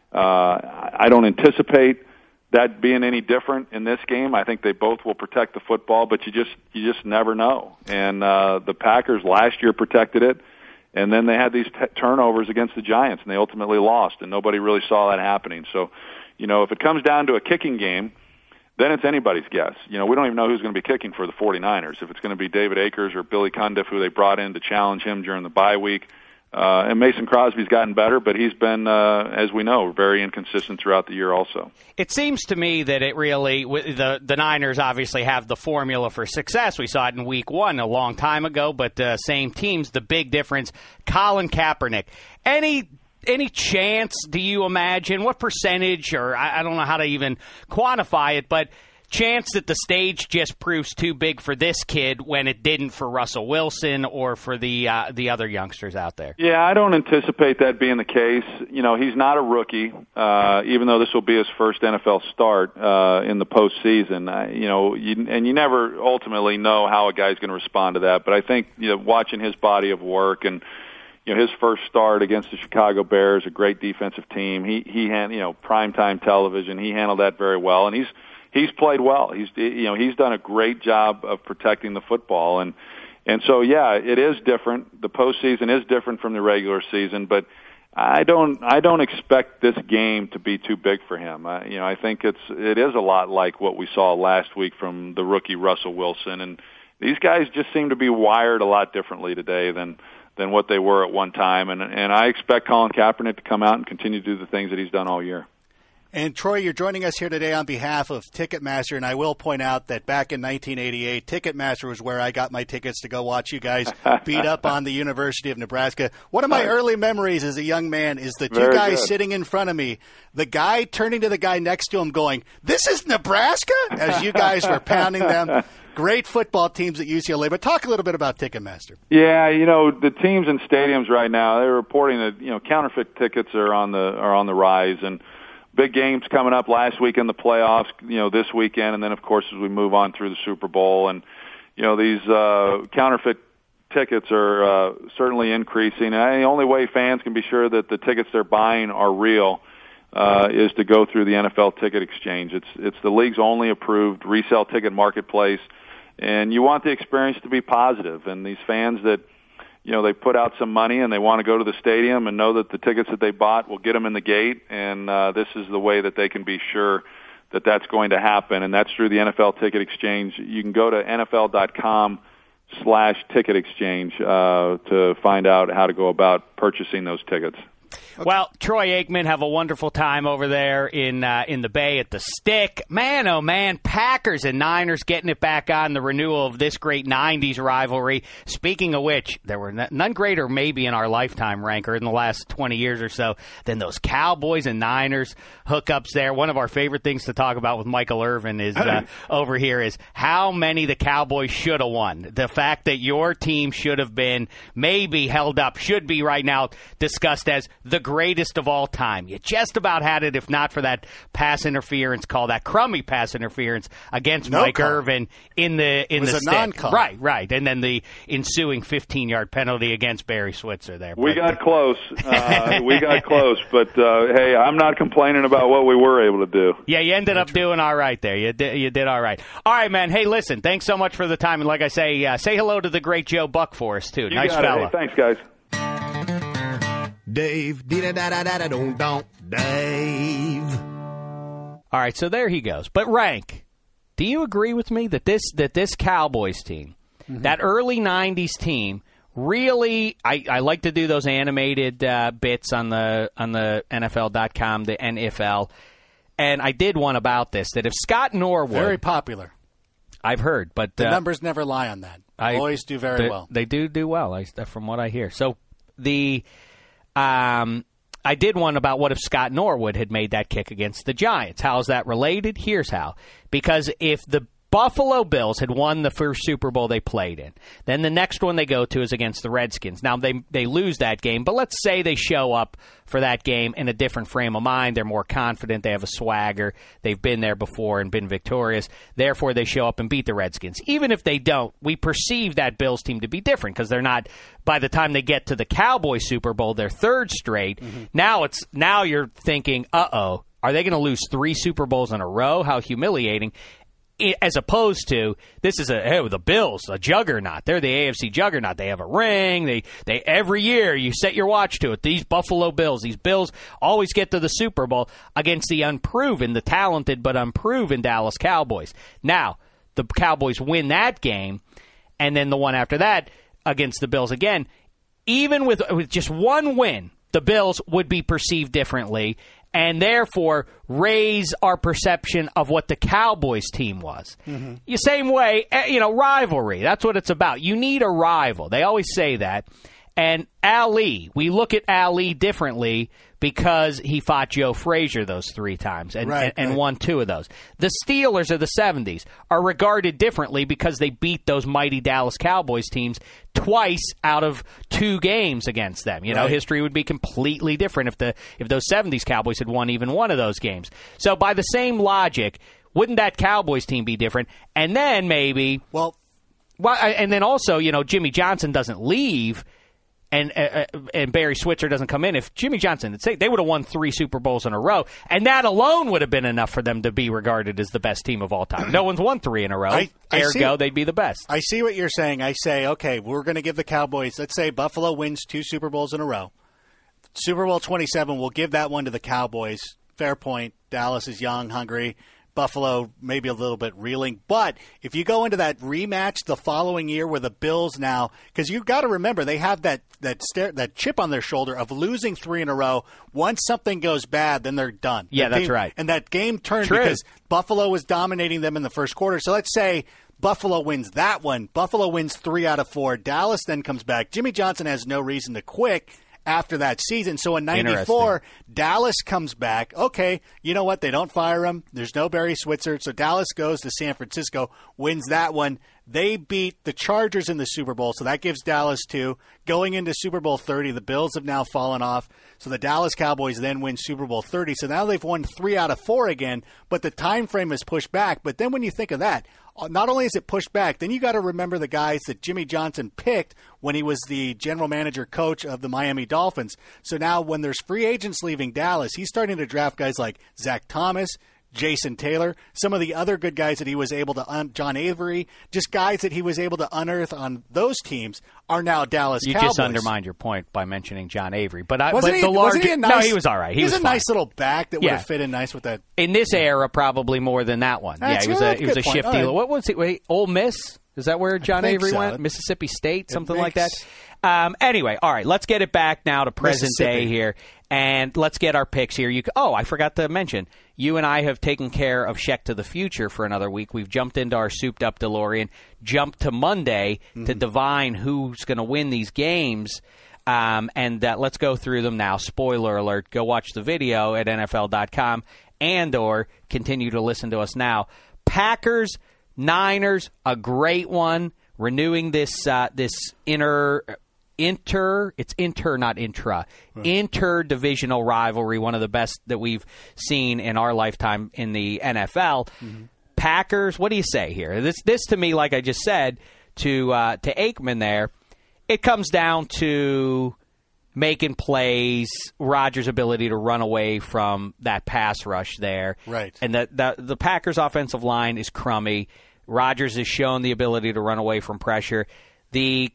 I don't anticipate that being any different in this game. I think they both will protect the football, but you just never know. And the Packers last year protected it, and then they had these turnovers against the Giants, and they ultimately lost, and nobody really saw that happening. So, you know, if it comes down to a kicking game, then it's anybody's guess. You know, we don't even know who's going to be kicking for the 49ers, if it's going to be David Akers or Billy Cundiff, who they brought in to challenge him during the bye week. And Mason Crosby's gotten better, but he's been, as we know, very inconsistent throughout the year also. It seems to me that it really, the Niners obviously have the formula for success. We saw it in Week 1 a long time ago, but same teams. The big difference, Colin Kaepernick. Any chance, do you imagine, what percentage, or I don't know how to even quantify it, but chance that the stage just proves too big for this kid when it didn't for Russell Wilson or for the other youngsters out there? Yeah, I don't anticipate that being the case. You know, he's not a rookie, even though this will be his first NFL start in the postseason. You know, you never ultimately know how a guy's going to respond to that. But I think, you know, watching his body of work and, you know, his first start against the Chicago Bears, a great defensive team, he had, you know, primetime television, he handled that very well, and he's played well. He's done a great job of protecting the football, and so yeah, it is different. The postseason is different from the regular season, but I don't expect this game to be too big for him. You know, I think it is a lot like what we saw last week from the rookie Russell Wilson, and these guys just seem to be wired a lot differently today than what they were at one time, and I expect Colin Kaepernick to come out and continue to do the things that he's done all year. And, Troy, you're joining us here today on behalf of Ticketmaster, and I will point out that back in 1988, Ticketmaster was where I got my tickets to go watch you guys beat up on the University of Nebraska. One of my early memories as a young man is the two guys sitting in front of me, the guy turning to the guy next to him going, "This is Nebraska?" as you guys were pounding them. Great football teams at UCLA, but talk a little bit about Ticketmaster. Yeah, you know, the teams in stadiums right now, they're reporting that, you know, counterfeit tickets are on the rise, and big games coming up last week in the playoffs, you know, this weekend, and then, of course, as we move on through the Super Bowl. And, you know, these counterfeit tickets are certainly increasing. And the only way fans can be sure that the tickets they're buying are real is to go through the NFL Ticket Exchange. It's the league's only approved resale ticket marketplace, and you want the experience to be positive. And these fans that, you know, they put out some money and they want to go to the stadium and know that the tickets that they bought will get them in the gate, and this is the way that they can be sure that's going to happen, and that's through the NFL Ticket Exchange. You can go to NFL.com/ticket exchange to find out how to go about purchasing those tickets. Well, Troy Aikman, have a wonderful time over there in the Bay at the Stick. Man, oh man, Packers and Niners getting it back on, the renewal of this great 90s rivalry. Speaking of which, there were none greater maybe in our lifetime, Ranker, in the last 20 years or so than those Cowboys and Niners hookups there. One of our favorite things to talk about with Michael Irvin is over here is how many the Cowboys should have won. The fact that your team should have been maybe held up, should be right now discussed as the greatest of all time. You just about had it if not for that pass interference call, that crummy pass interference against Mike Irvin in the stick. Non-call. Right. And then the ensuing 15-yard penalty against Barry Switzer there. We got close. But hey, I'm not complaining about what we were able to do. Yeah, you ended up doing all right there. You did all right. All right, man. Hey, listen, thanks so much for the time. And like I say hello to the great Joe Buck for us, too. Nice fella. Hey, thanks, guys. Dave, Dave. All right, so there he goes. But Rank, do you agree with me that this Cowboys team, that early '90s team, really? I like to do those animated bits on the NFL.com, the NFL, and I did one about this. That if Scott Norwood, very popular, I've heard, but the numbers never lie on that. Always do very well. They do well, from what I hear. So I did one about what if Scott Norwood had made that kick against the Giants. How is that related? Here's how. Because if the Buffalo Bills had won the first Super Bowl they played in, then the next one they go to is against the Redskins. Now, they lose that game, but let's say they show up for that game in a different frame of mind. They're more confident. They have a swagger. They've been there before and been victorious. Therefore, they show up and beat the Redskins. Even if they don't, we perceive that Bills team to be different because they're not, by the time they get to the Cowboys Super Bowl, their third straight. Now you're thinking, uh-oh, are they going to lose 3 Super Bowls in a row? How humiliating. As opposed to, this is the Bills, a juggernaut. They're the AFC juggernaut. They have a ring. They every year you set your watch to it. These Buffalo Bills, these Bills always get to the Super Bowl against the talented but unproven Dallas Cowboys. Now, the Cowboys win that game, and then the one after that against the Bills again. Even with just one win, the Bills would be perceived differently, and therefore raise our perception of what the Cowboys team was. The same way, rivalry. That's what it's about. You need a rival. They always say that. And Ali, we look at Ali differently because he fought Joe Frazier those 3 times and won 2 of those. The Steelers of the 70s are regarded differently because they beat those mighty Dallas Cowboys teams twice out of 2 games against them. History would be completely different if those 70s Cowboys had won even one of those games. So by the same logic, wouldn't that Cowboys team be different? And then maybe and then also, Jimmy Johnson doesn't leave. And Barry Switzer doesn't come in. If Jimmy Johnson had stayed, they would have won 3 Super Bowls in a row, and that alone would have been enough for them to be regarded as the best team of all time. No one's won 3 in a row. Ergo, they'd be the best. I see what you're saying. I say, okay, we're going to give the Cowboys, let's say Buffalo wins 2 Super Bowls in a row. Super Bowl 27, we'll give that one to the Cowboys. Fair point. Dallas is young, hungry. Buffalo maybe a little bit reeling. But if you go into that rematch the following year where the Bills now, because you've got to remember they have that chip on their shoulder of losing 3 in a row. Once something goes bad, then they're done. Yeah, that's right. And that game turned because Buffalo was dominating them in the first quarter. So let's say Buffalo wins that one. Buffalo wins 3 out of 4. Dallas then comes back. Jimmy Johnson has no reason to quit after that season. So in 94, Dallas comes back. Okay, you know what? They don't fire him. There's no Barry Switzer. So Dallas goes to San Francisco, wins that one. They beat the Chargers in the Super Bowl, so that gives Dallas 2. Going into Super Bowl 30, the Bills have now fallen off. So the Dallas Cowboys then win Super Bowl 30. So now they've won 3 out of 4 again, but the time frame is pushed back. But then when you think of that, not only is it pushed back, then you got to remember the guys that Jimmy Johnson picked when he was the general manager coach of the Miami Dolphins. So now when there's free agents leaving Dallas, he's starting to draft guys like Zach Thomas, Jason Taylor, some of the other good guys that he was able to John Avery, just guys that he was able to unearth on those teams are now Dallas Cowboys. You just undermined your point by mentioning John Avery. But wasn't he a nice, no, he was all right. He was a fine. Nice little back that would have fit in nice with that. In this era, probably more than that one. That's he was a shifty. Right. What was it? Wait, Ole Miss? Is that where John Avery went? Mississippi State, something like that. Anyway, all right, let's get it back now to present day here, and let's get our picks here. I forgot to mention, you and I have taken care of Sheck to the Future for another week. We've jumped into our souped-up DeLorean, jumped to Monday to divine who's going to win these games, and let's go through them now. Spoiler alert, go watch the video at NFL.com and or continue to listen to us now. Packers, Niners, a great one. Renewing this interdivisional rivalry, one of the best that we've seen in our lifetime in the NFL. Packers, what do you say here? This to me, like I just said to Aikman there, it comes down to making plays, Rodgers' ability to run away from that pass rush there. Right. And the Packers' offensive line is crummy. Rodgers has shown the ability to run away from pressure. The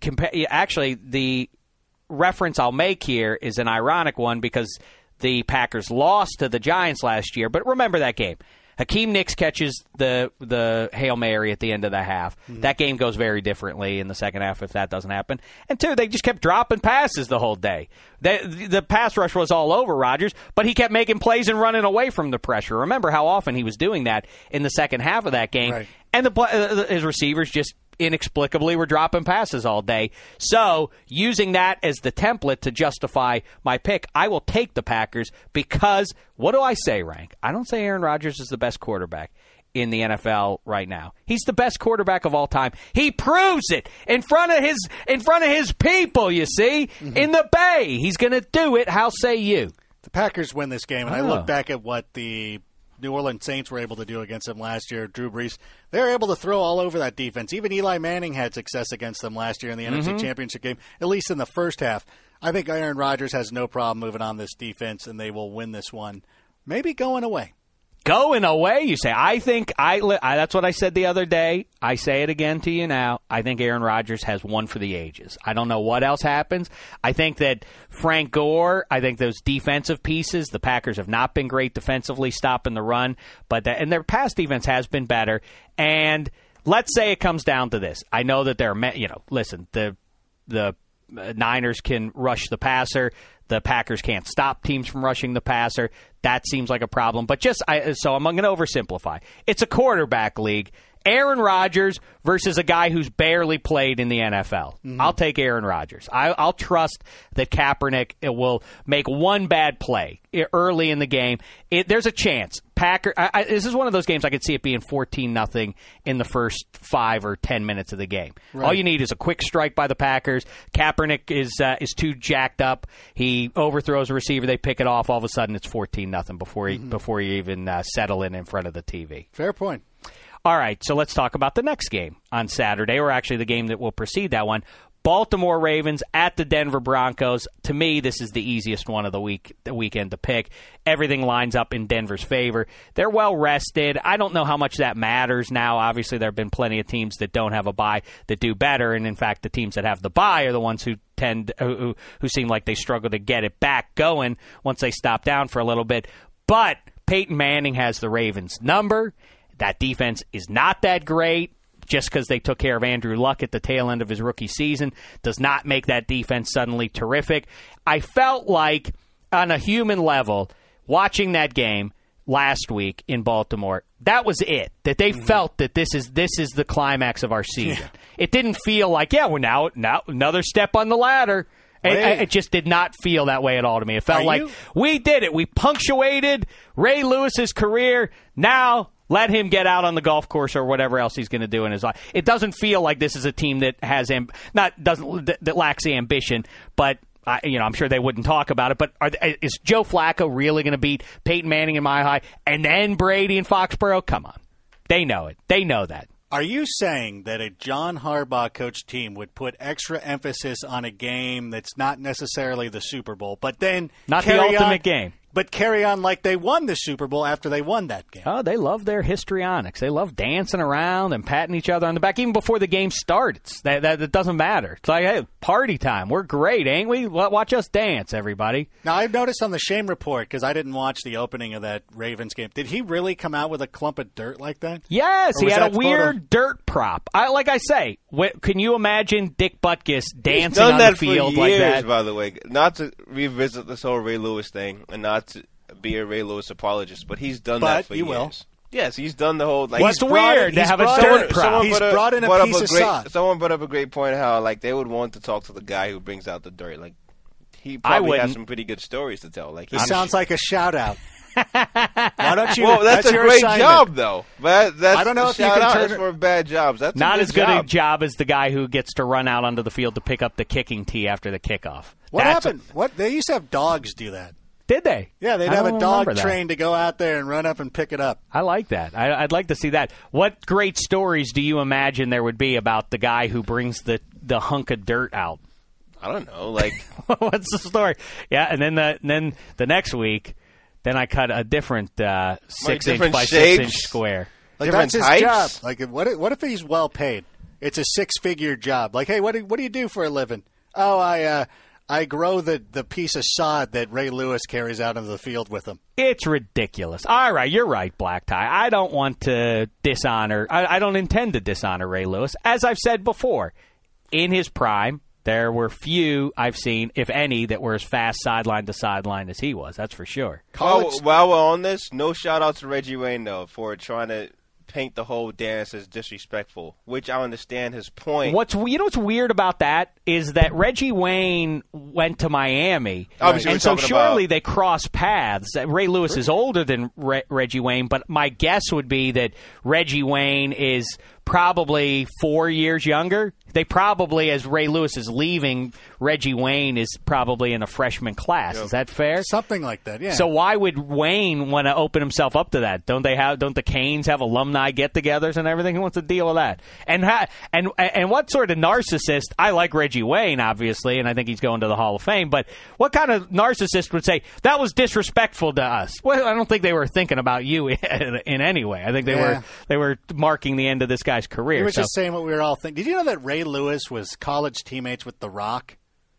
reference I'll make here is an ironic one because the Packers lost to the Giants last year. But remember that game. Hakeem Nicks catches the Hail Mary at the end of the half. That game goes very differently in the second half if that doesn't happen. And two, they just kept dropping passes the whole day. The pass rush was all over Rodgers, but he kept making plays and running away from the pressure. Remember how often he was doing that in the second half of that game. Right. And his receivers just inexplicably were dropping passes all day. So using that as the template to justify my pick, I will take the Packers because, what do I say, Rank? I don't say Aaron Rodgers is the best quarterback in the NFL right now. He's the best quarterback of all time. He proves it in front of his people, you see, in the Bay. He's going to do it. How say you? The Packers win this game, and I look back at what the New Orleans Saints were able to do against them last year. Drew Brees, they were able to throw all over that defense. Even Eli Manning had success against them last year in the NFC Championship game, at least in the first half. I think Aaron Rodgers has no problem moving on this defense, and they will win this one. Maybe going away. Going away, you say. I think that's what I said the other day. I say it again to you now. I think Aaron Rodgers has one for the ages. I don't know what else happens. I think that Frank Gore, I think those defensive pieces, the Packers have not been great defensively stopping the run, and their pass defense has been better. And let's say it comes down to this. I know that the Niners can rush the passer. The Packers can't stop teams from rushing the passer. That seems like a problem. But so I'm going to oversimplify. It's a quarterback league. Aaron Rodgers versus a guy who's barely played in the NFL. I'll take Aaron Rodgers. I'll trust that Kaepernick will make one bad play early in the game. There's a chance. This is one of those games I could see it being 14-0 in the first 5 or 10 minutes of the game. Right. All you need is a quick strike by the Packers. Kaepernick is too jacked up. He overthrows a receiver. They pick it off. All of a sudden, it's 14-0 before you even settle in front of the TV. Fair point. All right, so let's talk about the next game on Saturday, or actually the game that will precede that one. Baltimore Ravens at the Denver Broncos. To me, this is the easiest one of the weekend to pick. Everything lines up in Denver's favor. They're well rested. I don't know how much that matters now. Obviously, there have been plenty of teams that don't have a bye that do better, and in fact, the teams that have the bye are the ones who seem like they struggle to get it back going once they stop down for a little bit. But Peyton Manning has the Ravens' number. That defense is not that great. Just because they took care of Andrew Luck at the tail end of his rookie season does not make that defense suddenly terrific. I felt like, on a human level, watching that game last week in Baltimore, that was it. That they felt that this is the climax of our season. Yeah. It didn't feel like, we're now another step on the ladder. It just did not feel that way at all to me. It felt like we did it. We punctuated Ray Lewis's career. Now let him get out on the golf course or whatever else he's going to do in his life. It doesn't feel like this is a team that has that lacks the ambition, but I'm sure they wouldn't talk about it. But is Joe Flacco really going to beat Peyton Manning in Mile High and then Brady in Foxborough? Come on, they know it. They know that. Are you saying that a John Harbaugh coached team would put extra emphasis on a game that's not necessarily the Super Bowl, but then not the ultimate game? but carry on like they won the Super Bowl after they won that game. Oh, they love their histrionics. They love dancing around and patting each other on the back, even before the game starts. That doesn't matter. It's like, hey, party time. We're great, ain't we? Watch us dance, everybody. Now, I've noticed on the Shame Report, because I didn't watch the opening of that Ravens game, did he really come out with a clump of dirt like that? Yes, Or he was had a that weird photo- dirt prop. Like I say, can you imagine Dick Butkus He's dancing done on that the field for like years, that? by the way. Not to revisit this whole Ray Lewis thing and not to be a Ray Lewis apologist, but he's done that for you years. will. Yes, he's done the whole. Like, What's he's brought weird it- to he's have a brought dirt it- prop? someone He's brought brought in a brought up piece of great- sod. Someone brought up a great point how like they would want to talk to the guy who brings out the dirt. Like he I probably has wouldn't. some pretty good stories to tell. Like He sounds like a shout-out. Why don't you? well, that's a your great assignment. job, though. But that's I don't know if you shout can out turn is it- for bad jobs. That's Not a as good job. a job as the guy who gets to run out onto the field to pick up the kicking tee after the kickoff. What That's happened? What they used to have dogs do that. Did they? Yeah, they'd I have don't a dog remember that. trained to go out there and run up and pick it up. I like that. I'd like to see that. What great stories do you imagine there would be about the guy who brings the hunk of dirt out? I don't know. Like What's the story? Yeah, and then the next week, then I cut a different 6-inch different by shapes? 6-inch square. Like Different that's his types? job. Like what if he's well paid? It's a 6-figure job. Like, hey, what do you do for a living? Oh, I grow the piece of sod that Ray Lewis carries out into the field with him. It's ridiculous. All right, you're right, Black Tie. I don't want to dishonor. I don't intend to dishonor Ray Lewis. As I've said before, in his prime, there were few I've seen, if any, that were as fast sideline to sideline as he was. That's for sure. while we're on this, no shout out to Reggie Wayne though for trying to paint the whole dance as disrespectful, which I understand his point. What's weird about that is that Reggie Wayne went to Miami, Obviously, and we're so talking surely about- they cross paths. Ray Lewis is older than Reggie Wayne, but my guess would be that Reggie Wayne is probably 4 years younger. They probably, as Ray Lewis is leaving, Reggie Wayne is probably in a freshman class. Is that fair? Something like that, yeah. So why would Wayne want to open himself up to that? Don't the Canes have alumni get-togethers and everything? Who wants to deal with that? And what sort of narcissist? I like Reggie Wayne, obviously, and I think he's going to the Hall of Fame. But what kind of narcissist would say that was disrespectful to us? Well, I don't think they were thinking about you in any way. I think they were marking the end of this guy's career. he was So- just saying what we were all thinking. Did you know that Ray Lewis was college teammates with The Rock?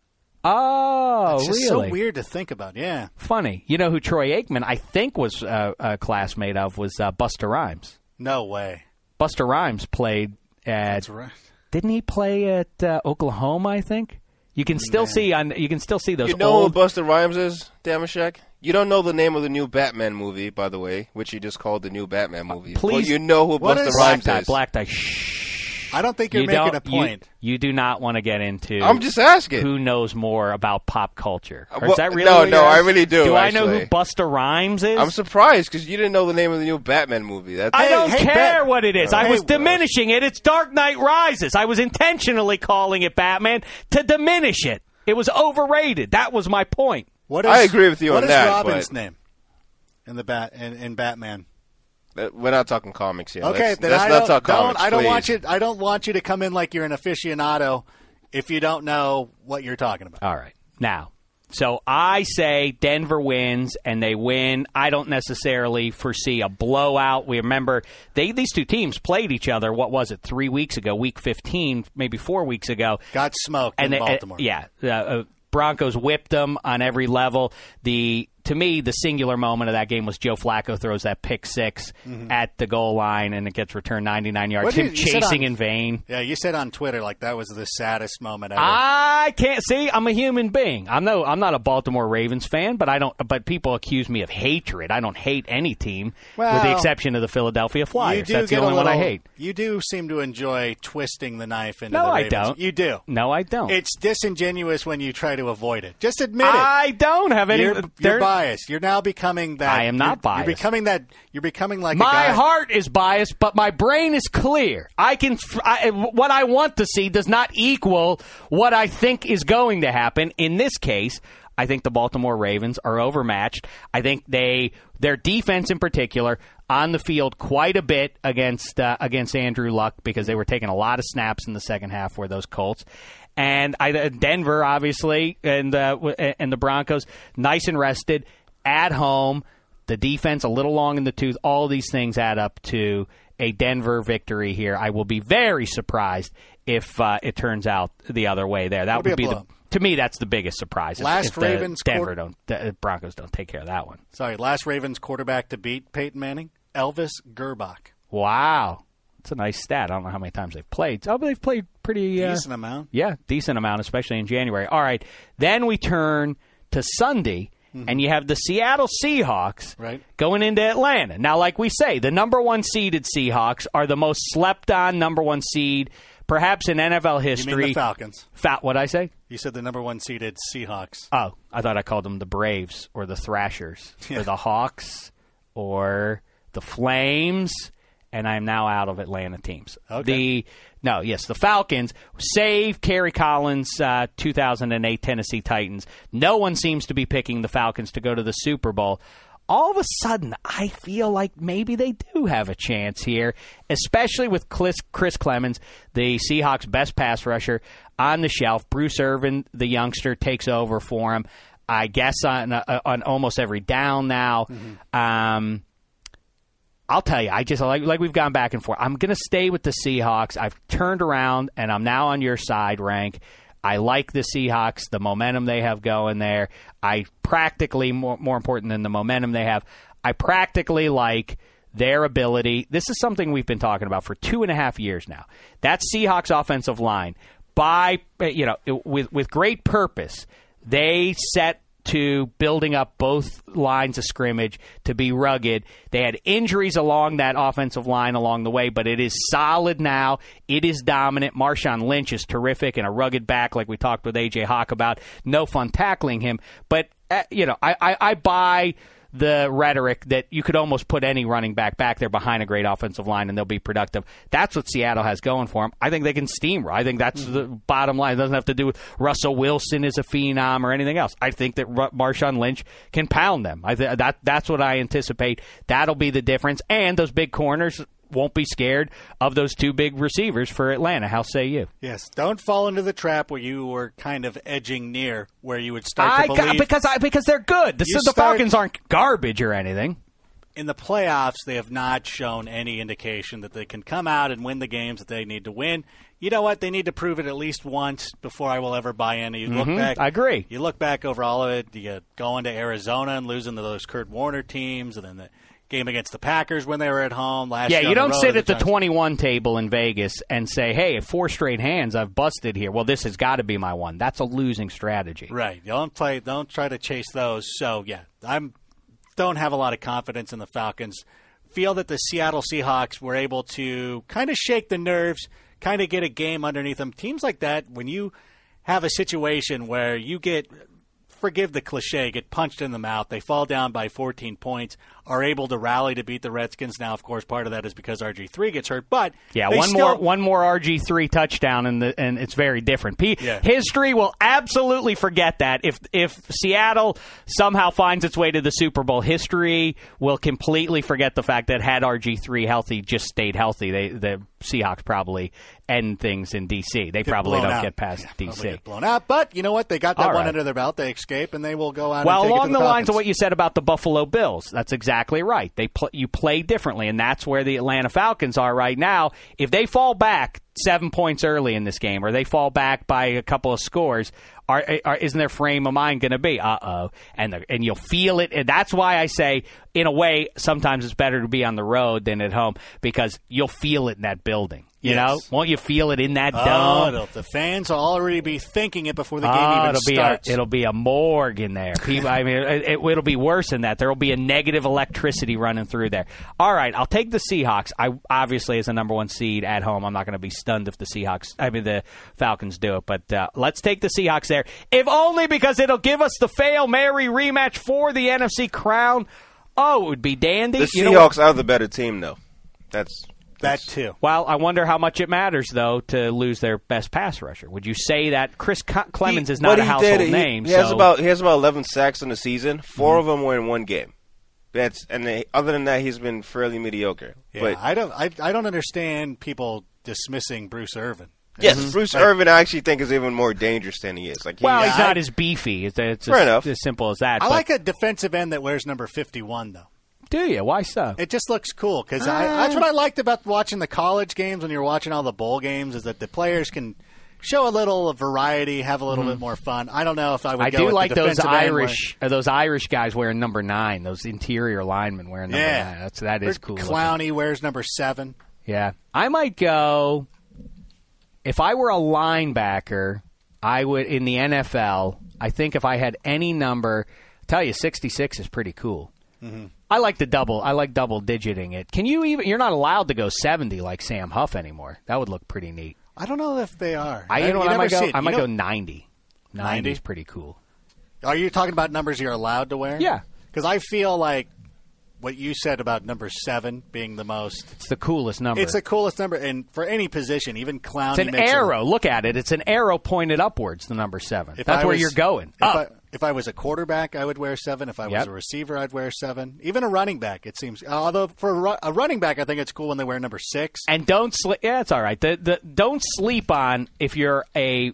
oh, It's just really? so weird to think about, yeah. Funny. You know who Troy Aikman, I think, was a classmate of was Busta Rhymes. No way. Busta Rhymes played at. That's right. Didn't he play at Oklahoma? I think you can still see those. You know old, who Busta Rhymes is, Damashek? You don't know the name of the new Batman movie, by the way, which he just called the new Batman movie. Please- Well, you know who What Busta is- Rhymes Black Tie. is. Black Tie. Shh. I don't think you're You making don't- a point. You do not want to get into. I'm just asking. Who knows more about pop culture? Or Well, is that really? no, what no, you're I asking? really do, Do I know who actually. Busta Rhymes is? I'm surprised because you didn't know the name of the new Batman movie. That's I don't hey, care Ben. what it is. I Hey, was diminishing it. It's Dark Knight Rises. I was intentionally calling it Batman to diminish it. It was overrated. That was my point. What I agree with you what on is that, Robin's but- name in in Batman? we're not talking comics here. Okay, let's, then let's I not don't, talk comics. I don't please. want you. I don't want you to come in like you're an aficionado if you don't know what you're talking about. All right. Now, so I say Denver wins, and they win. I don't necessarily foresee a blowout. We remember these two teams played each other, what was it, 3 weeks ago, week 15, maybe 4 weeks ago. Got smoked in Baltimore. Broncos whipped them on every level. To me, the singular moment of that game was Joe Flacco throws that pick six at the goal line, and it gets returned 99 yards. What did Him you said chasing on- in vain. Yeah, you said on Twitter like that was the saddest moment ever. I can't see. I'm a human being. I'm not a Baltimore Ravens fan, but I don't. But people accuse me of hatred. I don't hate any team, with the Well, exception of the Philadelphia you Flyers. do That's the get a only one I little- hate. You do seem to enjoy twisting the knife into No, the I Ravens. don't. You do. No, I don't. It's disingenuous when you try to avoid it. Just admit it. I don't have any. You're they're- biased. You're now becoming that. I am not you're biased. You're becoming like a My guy. heart is biased, but my brain is clear. What I want to see does not equal what I think is going to happen. In this case, I think the Baltimore Ravens are overmatched. I think their defense in particular on the field quite a bit against Andrew Luck because they were taking a lot of snaps in the second half for those Colts. And Denver, obviously, and the Broncos, nice and rested. at home, the defense a little long in the tooth. All these things add up to a Denver victory here. I will be very surprised if it turns out the other way there. That would be to me, that's the biggest surprise. If the Broncos don't take care of that one. Sorry, last Ravens quarterback to beat Peyton Manning, Elvis Gerbach. Wow. That's a nice stat. I don't know how many times they've played. Oh, but they've played pretty... decent amount. Yeah, decent amount, especially in January. All right, then we turn to Sunday, and you have the Seattle Seahawks going into Atlanta. Now, like we say, the number one seeded Seahawks are the most slept-on number one seed perhaps in NFL history. You mean the Falcons? What'd I say? You said the number one seeded Seahawks. Oh, I thought I called them the Braves or the Thrashers or the Hawks or the Flames, and I'm now out of Atlanta teams. Okay. The Falcons, save Kerry Collins' 2008 Tennessee Titans. No one seems to be picking the Falcons to go to the Super Bowl. All of a sudden, I feel like maybe they do have a chance here, especially with Chris Clemens, the Seahawks' best pass rusher, on the shelf. Bruce Irvin, the youngster, takes over for him, I guess, on almost every down now. I'll tell you, I just like we've gone back and forth. I'm going to stay with the Seahawks. I've turned around, and I'm now on your side, Rank. I like the Seahawks, the momentum they have going there. I practically, more important than the momentum they have, I practically like their ability. This is something we've been talking about for 2.5 years now. That Seahawks offensive line, with great purpose, they set to building up both lines of scrimmage to be rugged. They had injuries along that offensive line along the way, but it is solid now. It is dominant. Marshawn Lynch is terrific and a rugged back like we talked with A.J. Hawk about. No fun tackling him. But, I buy the rhetoric that you could almost put any running back there behind a great offensive line and they'll be productive. That's what Seattle has going for them. I think they can steamroll. I think that's the bottom line. It doesn't have to do with Russell Wilson as a phenom or anything else. I think that Marshawn Lynch can pound them. That's what I anticipate. That'll be the difference. And those big corners won't be scared of those two big receivers for Atlanta. How say you? Yes. Don't fall into the trap where you were kind of edging near where you would start to believe. Because they're good. The Falcons aren't garbage or anything. In the playoffs, they have not shown any indication that they can come out and win the games that they need to win. You know what? They need to prove it at least once before I will ever buy in. You look back. I agree. You look back over all of it. You go into Arizona and losing to those Kurt Warner teams, and then the game against the Packers when they were at home last year. Yeah, you don't sit at the 21 table in Vegas and say, hey, 4 straight hands, I've busted here. Well, this has got to be my one. That's a losing strategy. Right. Don't try to chase those. So, yeah, don't have a lot of confidence in the Falcons. Feel that the Seattle Seahawks were able to kind of shake the nerves, kind of get a game underneath them. Teams like that, when you have a situation where you get – forgive the cliche, get punched in the mouth, they fall down by 14 points, are able to rally to beat the Redskins. Now, of course, part of that is because RG3 gets hurt, but one more RG3 touchdown, and it's very different. History will absolutely forget that. If Seattle somehow finds its way to the Super Bowl, history will completely forget the fact that had RG3 just stayed healthy, the Seahawks probably end things in D.C. They probably don't get past D.C. Get blown out, but you know what? They got that one under their belt. They escape, and they will go out. Well, and take along it to the the lines of what you said about the Buffalo Bills, that's exactly right. You play differently, and that's where the Atlanta Falcons are right now. If they fall back 7 points early in this game, or they fall back by a couple of scores, isn't their frame of mind going to be, and you'll feel it. And that's why I say, in a way, sometimes it's better to be on the road than at home, because you'll feel it in that building. You know? Won't you feel it in that dome? The fans will already be thinking it before the game even starts. It'll be a morgue in there. People, it'll be worse than that. There will be a negative electricity running through there. All right, I'll take the Seahawks. I obviously, as a number one seed at home, I'm not going to be stunned if the Falcons do it. But let's take the Seahawks there, if only because it'll give us the Fail Mary rematch for the NFC crown. Oh, it would be dandy. The Seahawks are the better team, though. That too. Well, I wonder how much it matters, though, to lose their best pass rusher. Would you say that Chris Clemens is not a household name? He has about 11 sacks in the season. 4 of them were in one game. Other than that, he's been fairly mediocre. Yeah, but I don't understand people dismissing Bruce Irvin. Yes, Bruce Irvin I actually think is even more dangerous than he is. Like, he's not as beefy. It's as simple as that. I like a defensive end that wears number 51, though. Do you? Why so? It just looks cool because that's what I liked about watching the college games when you're watching all the bowl games is that the players can show a little variety, have a little bit more fun. I don't know if I would. I go do with like the those defensive Irish guys wearing number 9. Those interior linemen wearing number 9. That is cool. Clowney wears number 7. Yeah, I might go. If I were a linebacker, I would in the NFL. I think if I had any number, I'll tell you 66 is pretty cool. Mm-hmm. I like double digiting it. Can you even? You're not allowed to go 70 like Sam Huff anymore. That would look pretty neat. I don't know if they are. I might go 90. 90 is pretty cool. Are you talking about numbers you're allowed to wear? Yeah. Because I feel like what you said about number 7 being the most. It's the coolest number. It's the coolest number. And for any position, even Clowney. It's an arrow. Look at it. It's an arrow pointed upwards, the number 7. That's where you're going. If I was a quarterback, I would wear 7. If I was a receiver, I'd wear 7. Even a running back, it seems. Although for a running back, I think it's cool when they wear number 6. And don't sleep. Yeah, it's all right. Don't sleep on if you're a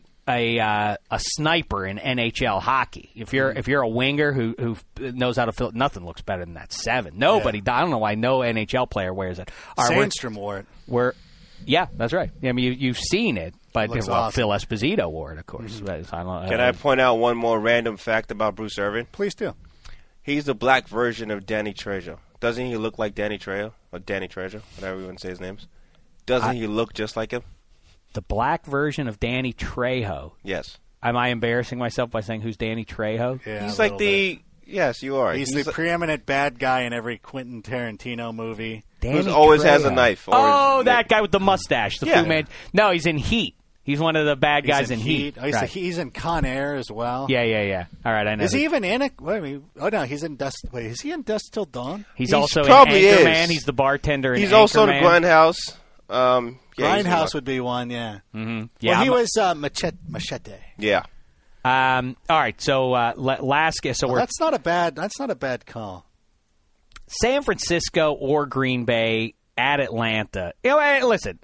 sniper in NHL hockey. If you're a winger who knows how to fill it, nothing looks better than that 7. Nobody. I don't know why no NHL player wears it. Sandstrom wore it. Yeah, that's right. I mean, you've seen it. But awesome. Phil Esposito wore it, of course. Mm-hmm. Can I point out one more random fact about Bruce Irvin? Please do. He's the black version of Danny Trejo. Doesn't he look like Danny Trejo? Or Danny Trejo, whatever you want to say his names. Doesn't he look just like him? The black version of Danny Trejo. Yes. Am I embarrassing myself by saying who's Danny Trejo? Yeah, he's like the... Yes, you are. He's the preeminent bad guy in every Quentin Tarantino movie. Who always has a knife. That guy with the mustache. The Fu Man. No, he's in Heat. He's one of the bad guys in Heat. Oh, he's in Con Air as well. Yeah. All right, I know. Is he even in it? No, he's in Dust. Wait, is he in Dust Till Dawn? He's also in Anchorman. He's the bartender in Anchorman. He's also in Grindhouse. Grindhouse would be one, yeah. Mm-hmm. Yeah, well, he was Machete. Yeah. All right, so last guess. So that's not a bad call. San Francisco or Green Bay at Atlanta. Listen,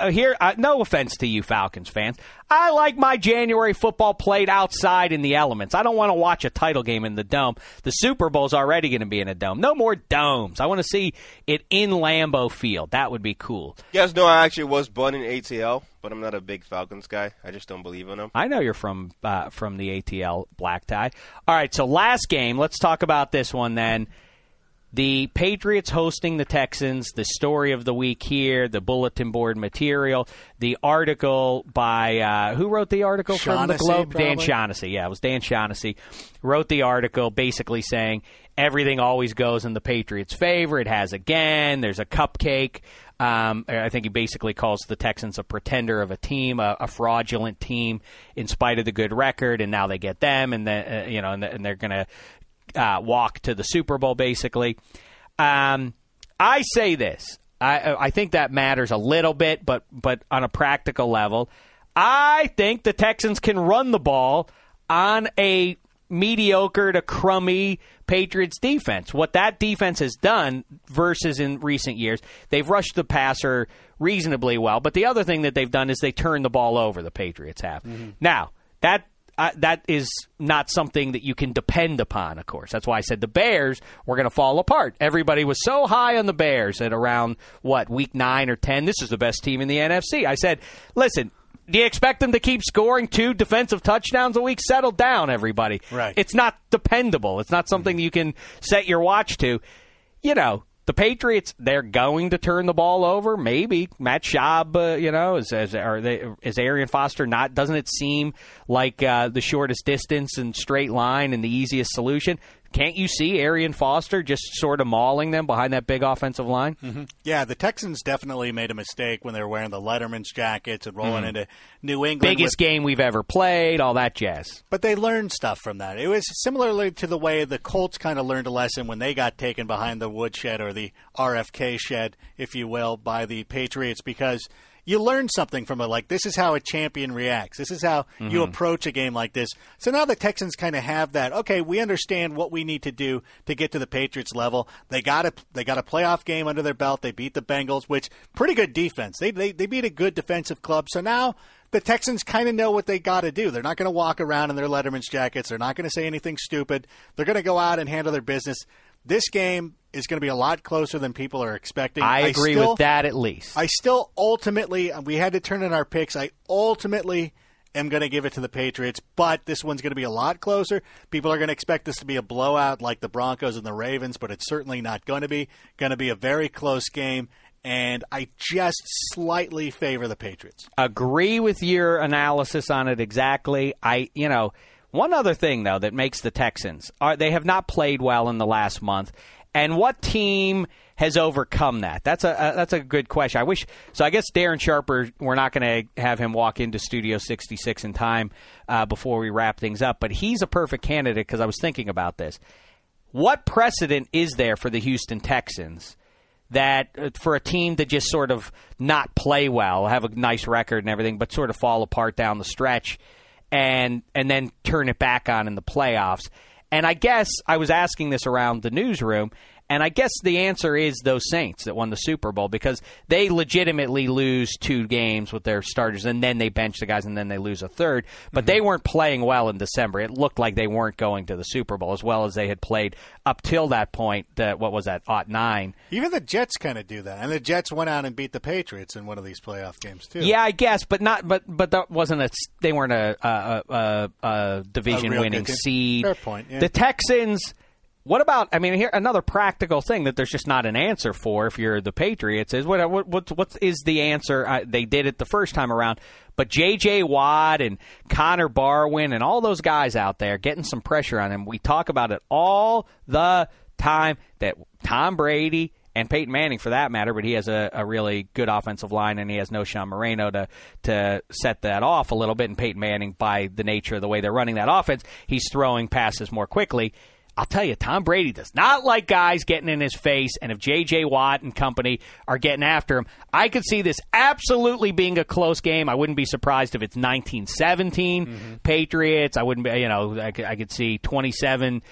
no offense to you Falcons fans. I like my January football played outside in the elements. I don't want to watch a title game in the dome. The Super Bowl's already going to be in a dome. No more domes. I want to see it in Lambeau Field. That would be cool. You guys know I actually was born in ATL, but I'm not a big Falcons guy. I just don't believe in them. I know you're from the ATL black tie. All right, so last game. Let's talk about this one then. The Patriots hosting the Texans, the story of the week here, the bulletin board material, the article by, who wrote the article from the Globe? Probably. Dan Shaughnessy. Yeah, it was Dan Shaughnessy. Wrote the article basically saying everything always goes in the Patriots' favor. It has again. There's a cupcake. I think he basically calls the Texans a pretender of a team, a fraudulent team in spite of the good record, and now they get them, and then, and they're going to walk to the Super Bowl, basically. I say this. I think that matters a little bit, but on a practical level, I think the Texans can run the ball on a mediocre to crummy Patriots defense. What that defense has done versus in recent years, they've rushed the passer reasonably well, but the other thing that they've done is they turn the ball over, the Patriots have. Mm-hmm. Now, that is not something that you can depend upon, of course. That's why I said the Bears were going to fall apart. Everybody was so high on the Bears at around, week 9 or 10. This is the best team in the NFC. I said, listen, do you expect them to keep scoring 2 defensive touchdowns a week? Settle down, everybody. Right. It's not dependable. It's not something you can set your watch to. The Patriots, they're going to turn the ball over. Maybe Matt Schaub, is Arian Foster not? Doesn't it seem like the shortest distance and straight line and the easiest solution? Can't you see Arian Foster just sort of mauling them behind that big offensive line? Mm-hmm. Yeah, the Texans definitely made a mistake when they were wearing the Letterman's jackets and rolling into New England. Biggest game we've ever played, all that jazz. But they learned stuff from that. It was similarly to the way the Colts kind of learned a lesson when they got taken behind the woodshed or the RFK shed, if you will, by the Patriots, because you learn something from it, like this is how a champion reacts. This is how you approach a game like this. So now the Texans kind of have that. Okay, we understand what we need to do to get to the Patriots level. They got a playoff game under their belt. They beat the Bengals, which pretty good defense. They beat a good defensive club. So now the Texans kind of know what they got to do. They're not going to walk around in their Letterman's jackets. They're not going to say anything stupid. They're going to go out and handle their business. This game is going to be a lot closer than people are expecting. I agree with that at least. I still ultimately, we had to turn in our picks. I ultimately am going to give it to the Patriots, but this one's going to be a lot closer. People are going to expect this to be a blowout like the Broncos and the Ravens, but it's certainly not going to be. Going to be a very close game, and I just slightly favor the Patriots. Agree with your analysis on it exactly. One other thing, though, that makes the Texans, they have not played well in the last month. And what team has overcome that? That's a good question. I guess Darren Sharper, we're not going to have him walk into Studio 66 in time before we wrap things up, but he's a perfect candidate because I was thinking about this. What precedent is there for the Houston Texans that for a team to just sort of not play well, have a nice record and everything, but sort of fall apart down the stretch and then turn it back on in the playoffs? And I guess I was asking this around the newsroom, and I guess the answer is those Saints that won the Super Bowl because they legitimately lose 2 games with their starters, and then they bench the guys, and then they lose a third. But they weren't playing well in December. It looked like they weren't going to the Super Bowl as well as they had played up till that point. What was that, 2009? Even the Jets kind of do that, and the Jets went out and beat the Patriots in one of these playoff games too. Yeah, I guess, but not. But that wasn't a. They weren't a division-winning seed. Fair point. Yeah. The Texans. What about, here, another practical thing that there's just not an answer for if you're the Patriots is, what is the answer? They did it the first time around, but J.J. Watt and Connor Barwin and all those guys out there getting some pressure on them. We talk about it all the time that Tom Brady and Peyton Manning, for that matter, but he has a really good offensive line, and he has no Sean Moreno to set that off a little bit, and Peyton Manning, by the nature of the way they're running that offense, he's throwing passes more quickly. I'll tell you, Tom Brady does not like guys getting in his face, and if J.J. Watt and company are getting after him, I could see this absolutely being a close game. I wouldn't be surprised if it's 19-17 Patriots. I wouldn't be, I could see 27,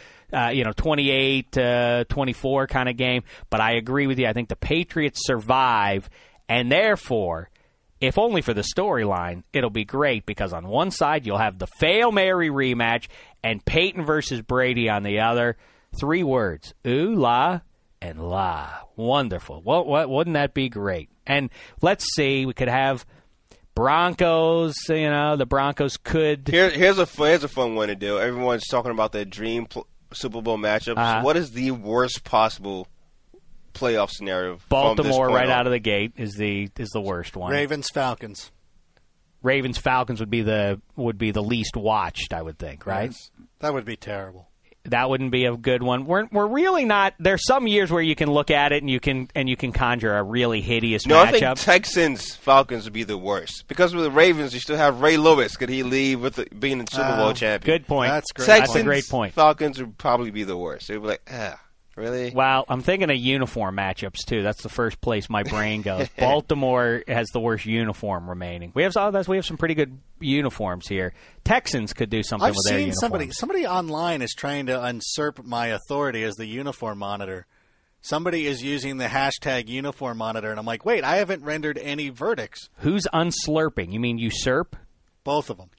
28-24 kind of game. But I agree with you. I think the Patriots survive, and therefore, if only for the storyline, it'll be great because on one side you'll have the Fail Mary rematch and Peyton versus Brady on the other. 3 words, ooh, la, and la. Wonderful. Wouldn't that be great? And let's see, we could have Broncos, the Broncos could. Here's a fun one to do. Everyone's talking about their dream Super Bowl matchups. What is the worst possible playoff scenario? Baltimore right out of the gate is the worst one. Ravens-Falcons. Ravens-Falcons would be the least watched, I would think, right? Yes. That would be terrible. That wouldn't be a good one. We're really not. There's some years where you can look at it and you can conjure a really hideous matchup. I think Texans-Falcons would be the worst because with the Ravens you still have Ray Lewis. Could he leave with being the Super Bowl champion? Good point. That's great. That's a great point. Falcons would probably be the worst. They'd be like, really? Well, I'm thinking of uniform matchups, too. That's the first place my brain goes. Baltimore has the worst uniform remaining. We have some pretty good uniforms here. Texans could do something with their uniforms. I've seen somebody online is trying to usurp my authority as the uniform monitor. Somebody is using the hashtag uniform monitor, and I'm like, wait, I haven't rendered any verdicts. Who's unslurping? You mean usurp? Both of them.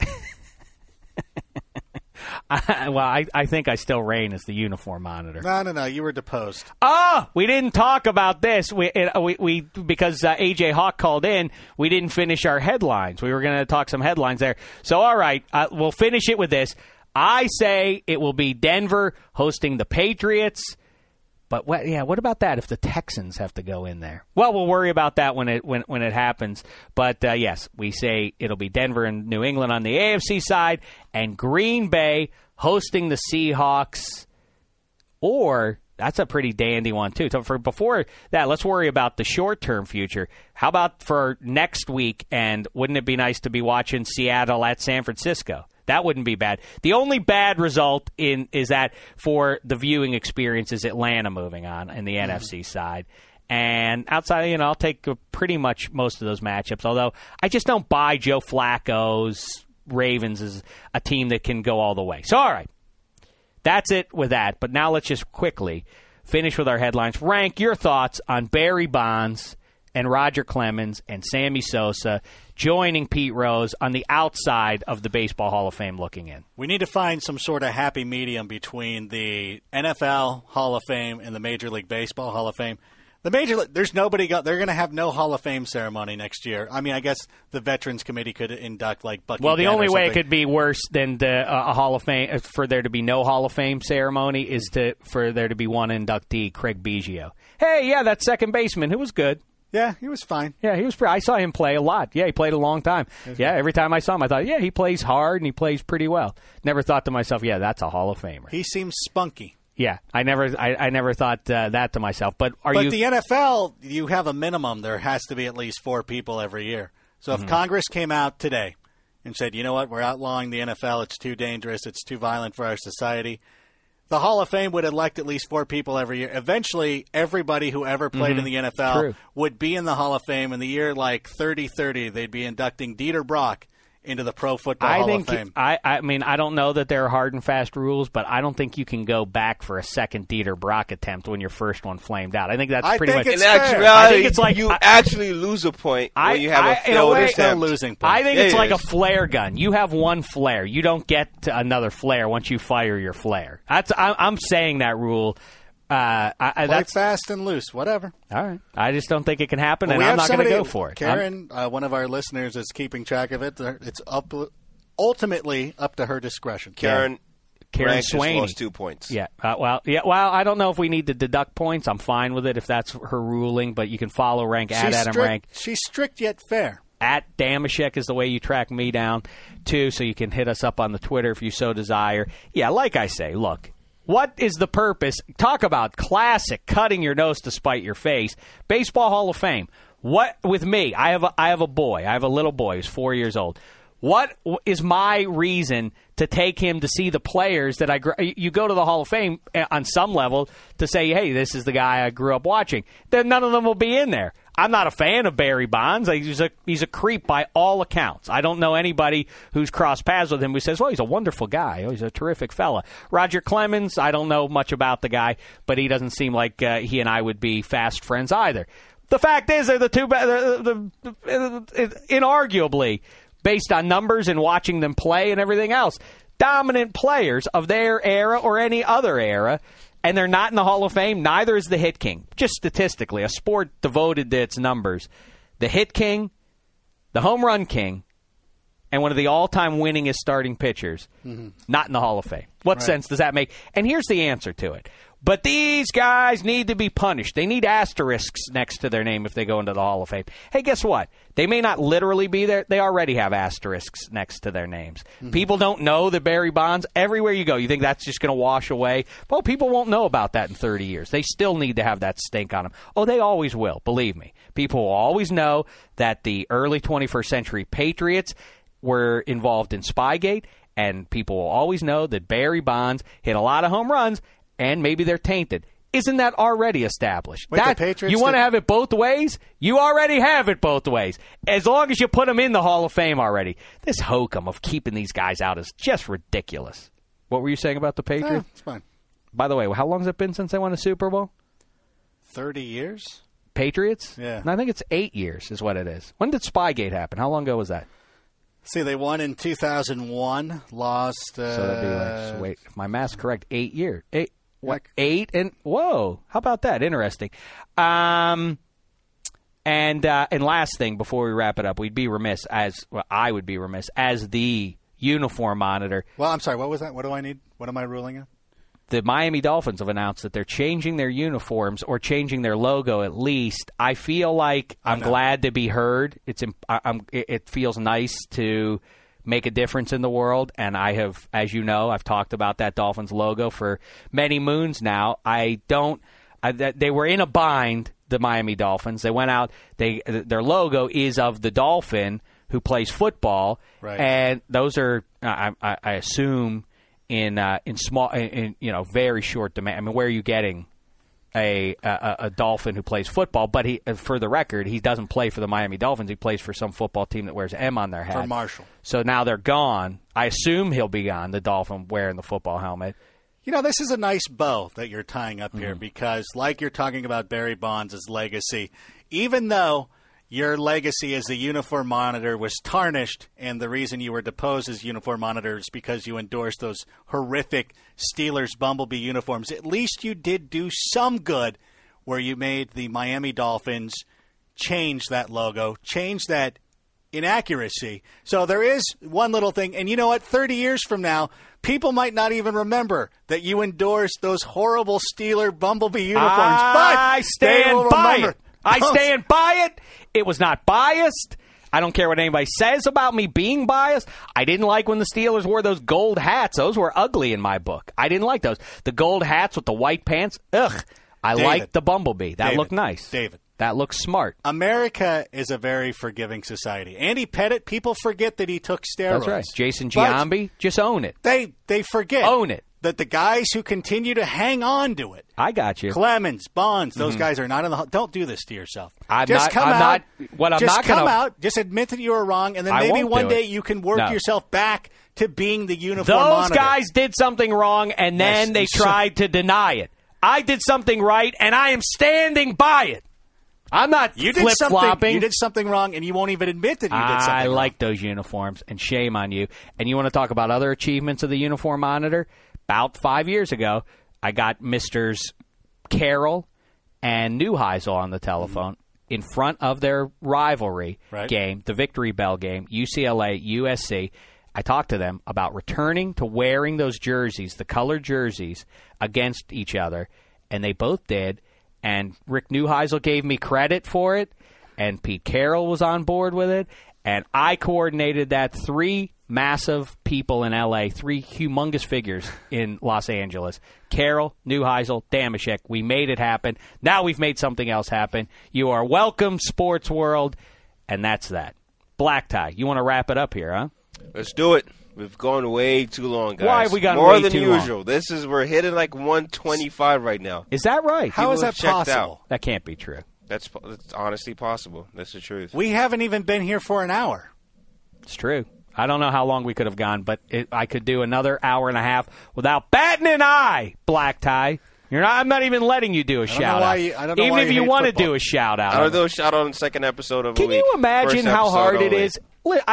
I think I still reign as the uniform monitor. No. You were deposed. We didn't talk about this. We because AJ Hawk called in. We didn't finish our headlines. We were going to talk some headlines there. So all right, we'll finish it with this. I say it will be Denver hosting the Patriots. But what about that if the Texans have to go in there? Well, we'll worry about that when it happens. But yes, we say it'll be Denver and New England on the AFC side, and Green Bay hosting the Seahawks. Or that's a pretty dandy one too. So before that, let's worry about the short-term future. How about for next week? And wouldn't it be nice to be watching Seattle at San Francisco? That wouldn't be bad. The only bad result is that for the viewing experience is Atlanta moving on in the NFC side. And outside, I'll take pretty much most of those matchups, although I just don't buy Joe Flacco's Ravens as a team that can go all the way. So, all right. That's it with that. But now let's just quickly finish with our headlines. Rank your thoughts on Barry Bonds and Roger Clemens and Sammy Sosa joining Pete Rose on the outside of the Baseball Hall of Fame looking in. We need to find some sort of happy medium between the NFL Hall of Fame and the Major League Baseball Hall of Fame. There's nobody. They're going to have no Hall of Fame ceremony next year. I mean, I guess the Veterans Committee could induct like Bucky. Well, the Dent only or way it something. could be worse than a Hall of Fame for there to be no Hall of Fame ceremony is for there to be one inductee, Craig Biggio. Hey, yeah, that second baseman who was good. Yeah, he was fine. Yeah, he was. I saw him play a lot. Yeah, he played a long time. Yeah, every time I saw him, I thought, yeah, he plays hard and he plays pretty well. Never thought to myself, yeah, that's a Hall of Famer. He seems spunky. Yeah, I never thought that to myself. But the NFL, you have a minimum. There has to be at least 4 people every year. So if Congress came out today and said, you know what, we're outlawing the NFL, it's too dangerous, it's too violent for our society, the Hall of Fame would elect at least 4 people every year. Eventually, everybody who ever played in the NFL would be in the Hall of Fame. In the year like 3030, they'd be inducting Dieter Brock into the Pro Football Hall of Fame. I mean, I don't know that there are hard and fast rules, but I don't think you can go back for a second Dieter Brock attempt when your first one flamed out. I think that's pretty much. In actuality, it's like you actually lose a point when you have a failed attempt. Losing point. I think it's like a flare gun. You have one flare. You don't get to another flare once you fire your flare. I'm saying that rule. Play fast and loose, whatever. All right. I just don't think it can happen, and I'm not going to go for it. Karen, one of our listeners, is keeping track of it. It's ultimately up to her discretion. Karen Swaney lost 2 points. Yeah. Well, I don't know if we need to deduct points. I'm fine with it if that's her ruling, but you can follow Rank at Adam Rank. She's strict yet fair. At Damashek is the way you track me down, too, so you can hit us up on the Twitter if you so desire. Yeah, like I say, look. What is the purpose? Talk about classic cutting your nose to spite your face. Baseball Hall of Fame. What with me? I have a boy. I have a little boy who's 4 years old. What is my reason to take him to see the players that you go to the Hall of Fame on some level to say, hey, this is the guy I grew up watching. Then none of them will be in there. I'm not a fan of Barry Bonds. He's a creep by all accounts. I don't know anybody who's crossed paths with him who says, well, he's a wonderful guy. Oh, he's a terrific fella. Roger Clemens, I don't know much about the guy, but he doesn't seem like he and I would be fast friends either. The fact is, they're the two inarguably, based on numbers and watching them play and everything else, dominant players of their era or any other era, and they're not in the Hall of Fame. Neither is the Hit King. Just statistically, a sport devoted to its numbers. The Hit King, the Home Run King, and one of the all-time winningest starting pitchers, not in the Hall of Fame. What sense does that make? And here's the answer to it. But these guys need to be punished. They need asterisks next to their name if they go into the Hall of Fame. Hey, guess what? They may not literally be there. They already have asterisks next to their names. People don't know that Barry Bonds, everywhere you go, you think that's just going to wash away. Well, people won't know about that in 30 years. They still need to have that stink on them. Oh, they always will, believe me. People will always know that the early 21st century Patriots were involved in Spygate, and people will always know that Barry Bonds hit a lot of home runs, and maybe they're tainted. Isn't that already established? Wait, the Patriots you want to have it both ways? You already have it both ways. As long as you put them in the Hall of Fame already. This hokum of keeping these guys out is just ridiculous. What were you saying about the Patriots? It's fine. By the way, how long has it been since they won a Super Bowl? 30 years? Patriots? Yeah. And I think it's 8 years is what it is. When did Spygate happen? How long ago was that? See, they won in 2001, lost... so that'd be like, so wait, if my math's correct, 8 years. What? 8 and whoa! How about that? Interesting. And last thing before we wrap it up, I would be remiss as the uniform monitor. Well, I'm sorry. What was that? What do I need? What am I ruling on? The Miami Dolphins have announced that they're changing their uniforms or changing their logo at least. I feel like I'm glad to be heard. It feels nice to make a difference in the world, and I have, as you know, I've talked about that Dolphins logo for many moons now. They were in a bind, the Miami Dolphins. They went out, their logo is of the Dolphin who plays football, right. And those are, I assume, in very short demand. I mean, where are you getting a Dolphin who plays football? But for the record, he doesn't play for the Miami Dolphins. He plays for some football team that wears M on their hat. For Marshall. So now they're gone. I assume he'll be gone, the Dolphin wearing the football helmet. This is a nice bow that you're tying up here because, like you're talking about Barry Bonds' legacy, even though your legacy as the uniform monitor was tarnished, and the reason you were deposed as uniform monitor is because you endorsed those horrific Steelers Bumblebee uniforms, at least you did do some good where you made the Miami Dolphins change that logo, change that inaccuracy. So there is one little thing, and you know what? 30 years from now, people might not even remember that you endorsed those horrible Steeler Bumblebee uniforms. I stand by it. I stand by it. It was not biased. I don't care what anybody says about me being biased. I didn't like when the Steelers wore those gold hats. Those were ugly in my book. I didn't like those. The gold hats with the white pants, ugh. I liked the Bumblebee. That looked nice. David. That looks smart. America is a very forgiving society. Andy Pettitte, people forget that he took steroids. That's right. Jason Giambi, just own it. They forget. Own it. That the guys who continue to hang on to it. I got you. Clemens, Bonds, those guys are not in the. Don't do this to yourself. I'm just not. Come out. Just admit that you were wrong, and then maybe one day you can work yourself back to being the uniform monitor. Those guys did something wrong, and then they tried to deny it. I did something right, and I am standing by it. I'm not flip-flopping. You did something wrong, and you won't even admit that you did something wrong. I like those uniforms, and shame on you. And you want to talk about other achievements of the uniform monitor? About 5 years ago, I got Misters Carroll and Neuheisel on the telephone in front of their rivalry game, the Victory Bell game, UCLA, USC. I talked to them about returning to wearing those jerseys, the colored jerseys, against each other, and they both did. And Rick Neuheisel gave me credit for it, and Pete Carroll was on board with it, and I coordinated that. 3 massive people in L.A., 3 humongous figures in Los Angeles. Carroll, Neuheisel, Damashek. We made it happen. Now we've made something else happen. You are welcome, sports world, and that's that. Black Tie, you want to wrap it up here, huh? Let's do it. We've gone way too long, guys. Why have we gone more way than too usual? long? We're hitting like 125 right now. Is that right? How is that possible? That can't be true. That's honestly possible. That's the truth. We haven't even been here for an hour. It's true. I don't know how long we could have gone, but I could do another hour and a half without batting an eye, Black Tie. I'm not even letting you do a shout-out. Even if you want to do a shout-out. I'll do a shout-out on the second episode of Can the week. you imagine how hard it only. is?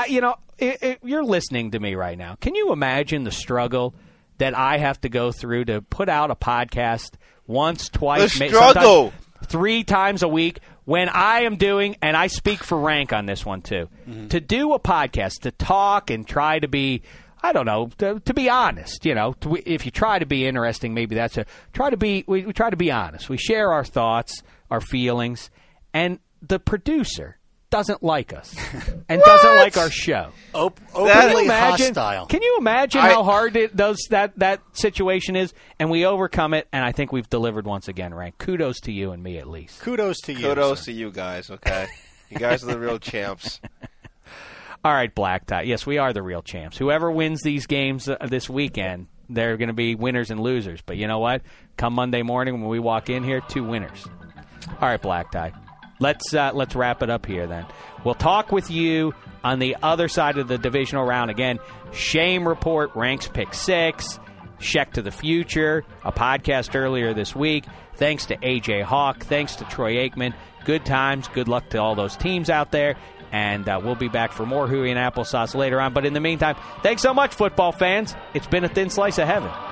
You're listening to me right now. Can you imagine the struggle that I have to go through to put out a podcast once, twice, the struggle. 3 times a week when I am doing, and I speak for Rank on this one too, to do a podcast, to talk and try to be, I don't know, to be honest. If you try to be interesting, maybe that's we try to be honest. We share our thoughts, our feelings, and the producer doesn't like us and doesn't like our show. Openly hostile. Can you imagine how hard that situation is? And we overcome it, and I think we've delivered once again, Rank. Kudos to you and me, at least. Kudos to you. Kudos to you guys, okay? You guys are the real champs. All right, Black Tie. Yes, we are the real champs. Whoever wins these games this weekend, they're going to be winners and losers. But you know what? Come Monday morning when we walk in here, 2 winners. All right, Black Tie. Let's wrap it up here then. We'll talk with you on the other side of the divisional round. Again, Shame Report, Ranks Pick 6, Sheck to the Future, a podcast earlier this week. Thanks to A.J. Hawk. Thanks to Troy Aikman. Good times. Good luck to all those teams out there. And we'll be back for more Huey and Applesauce later on. But in the meantime, thanks so much, football fans. It's been a thin slice of heaven.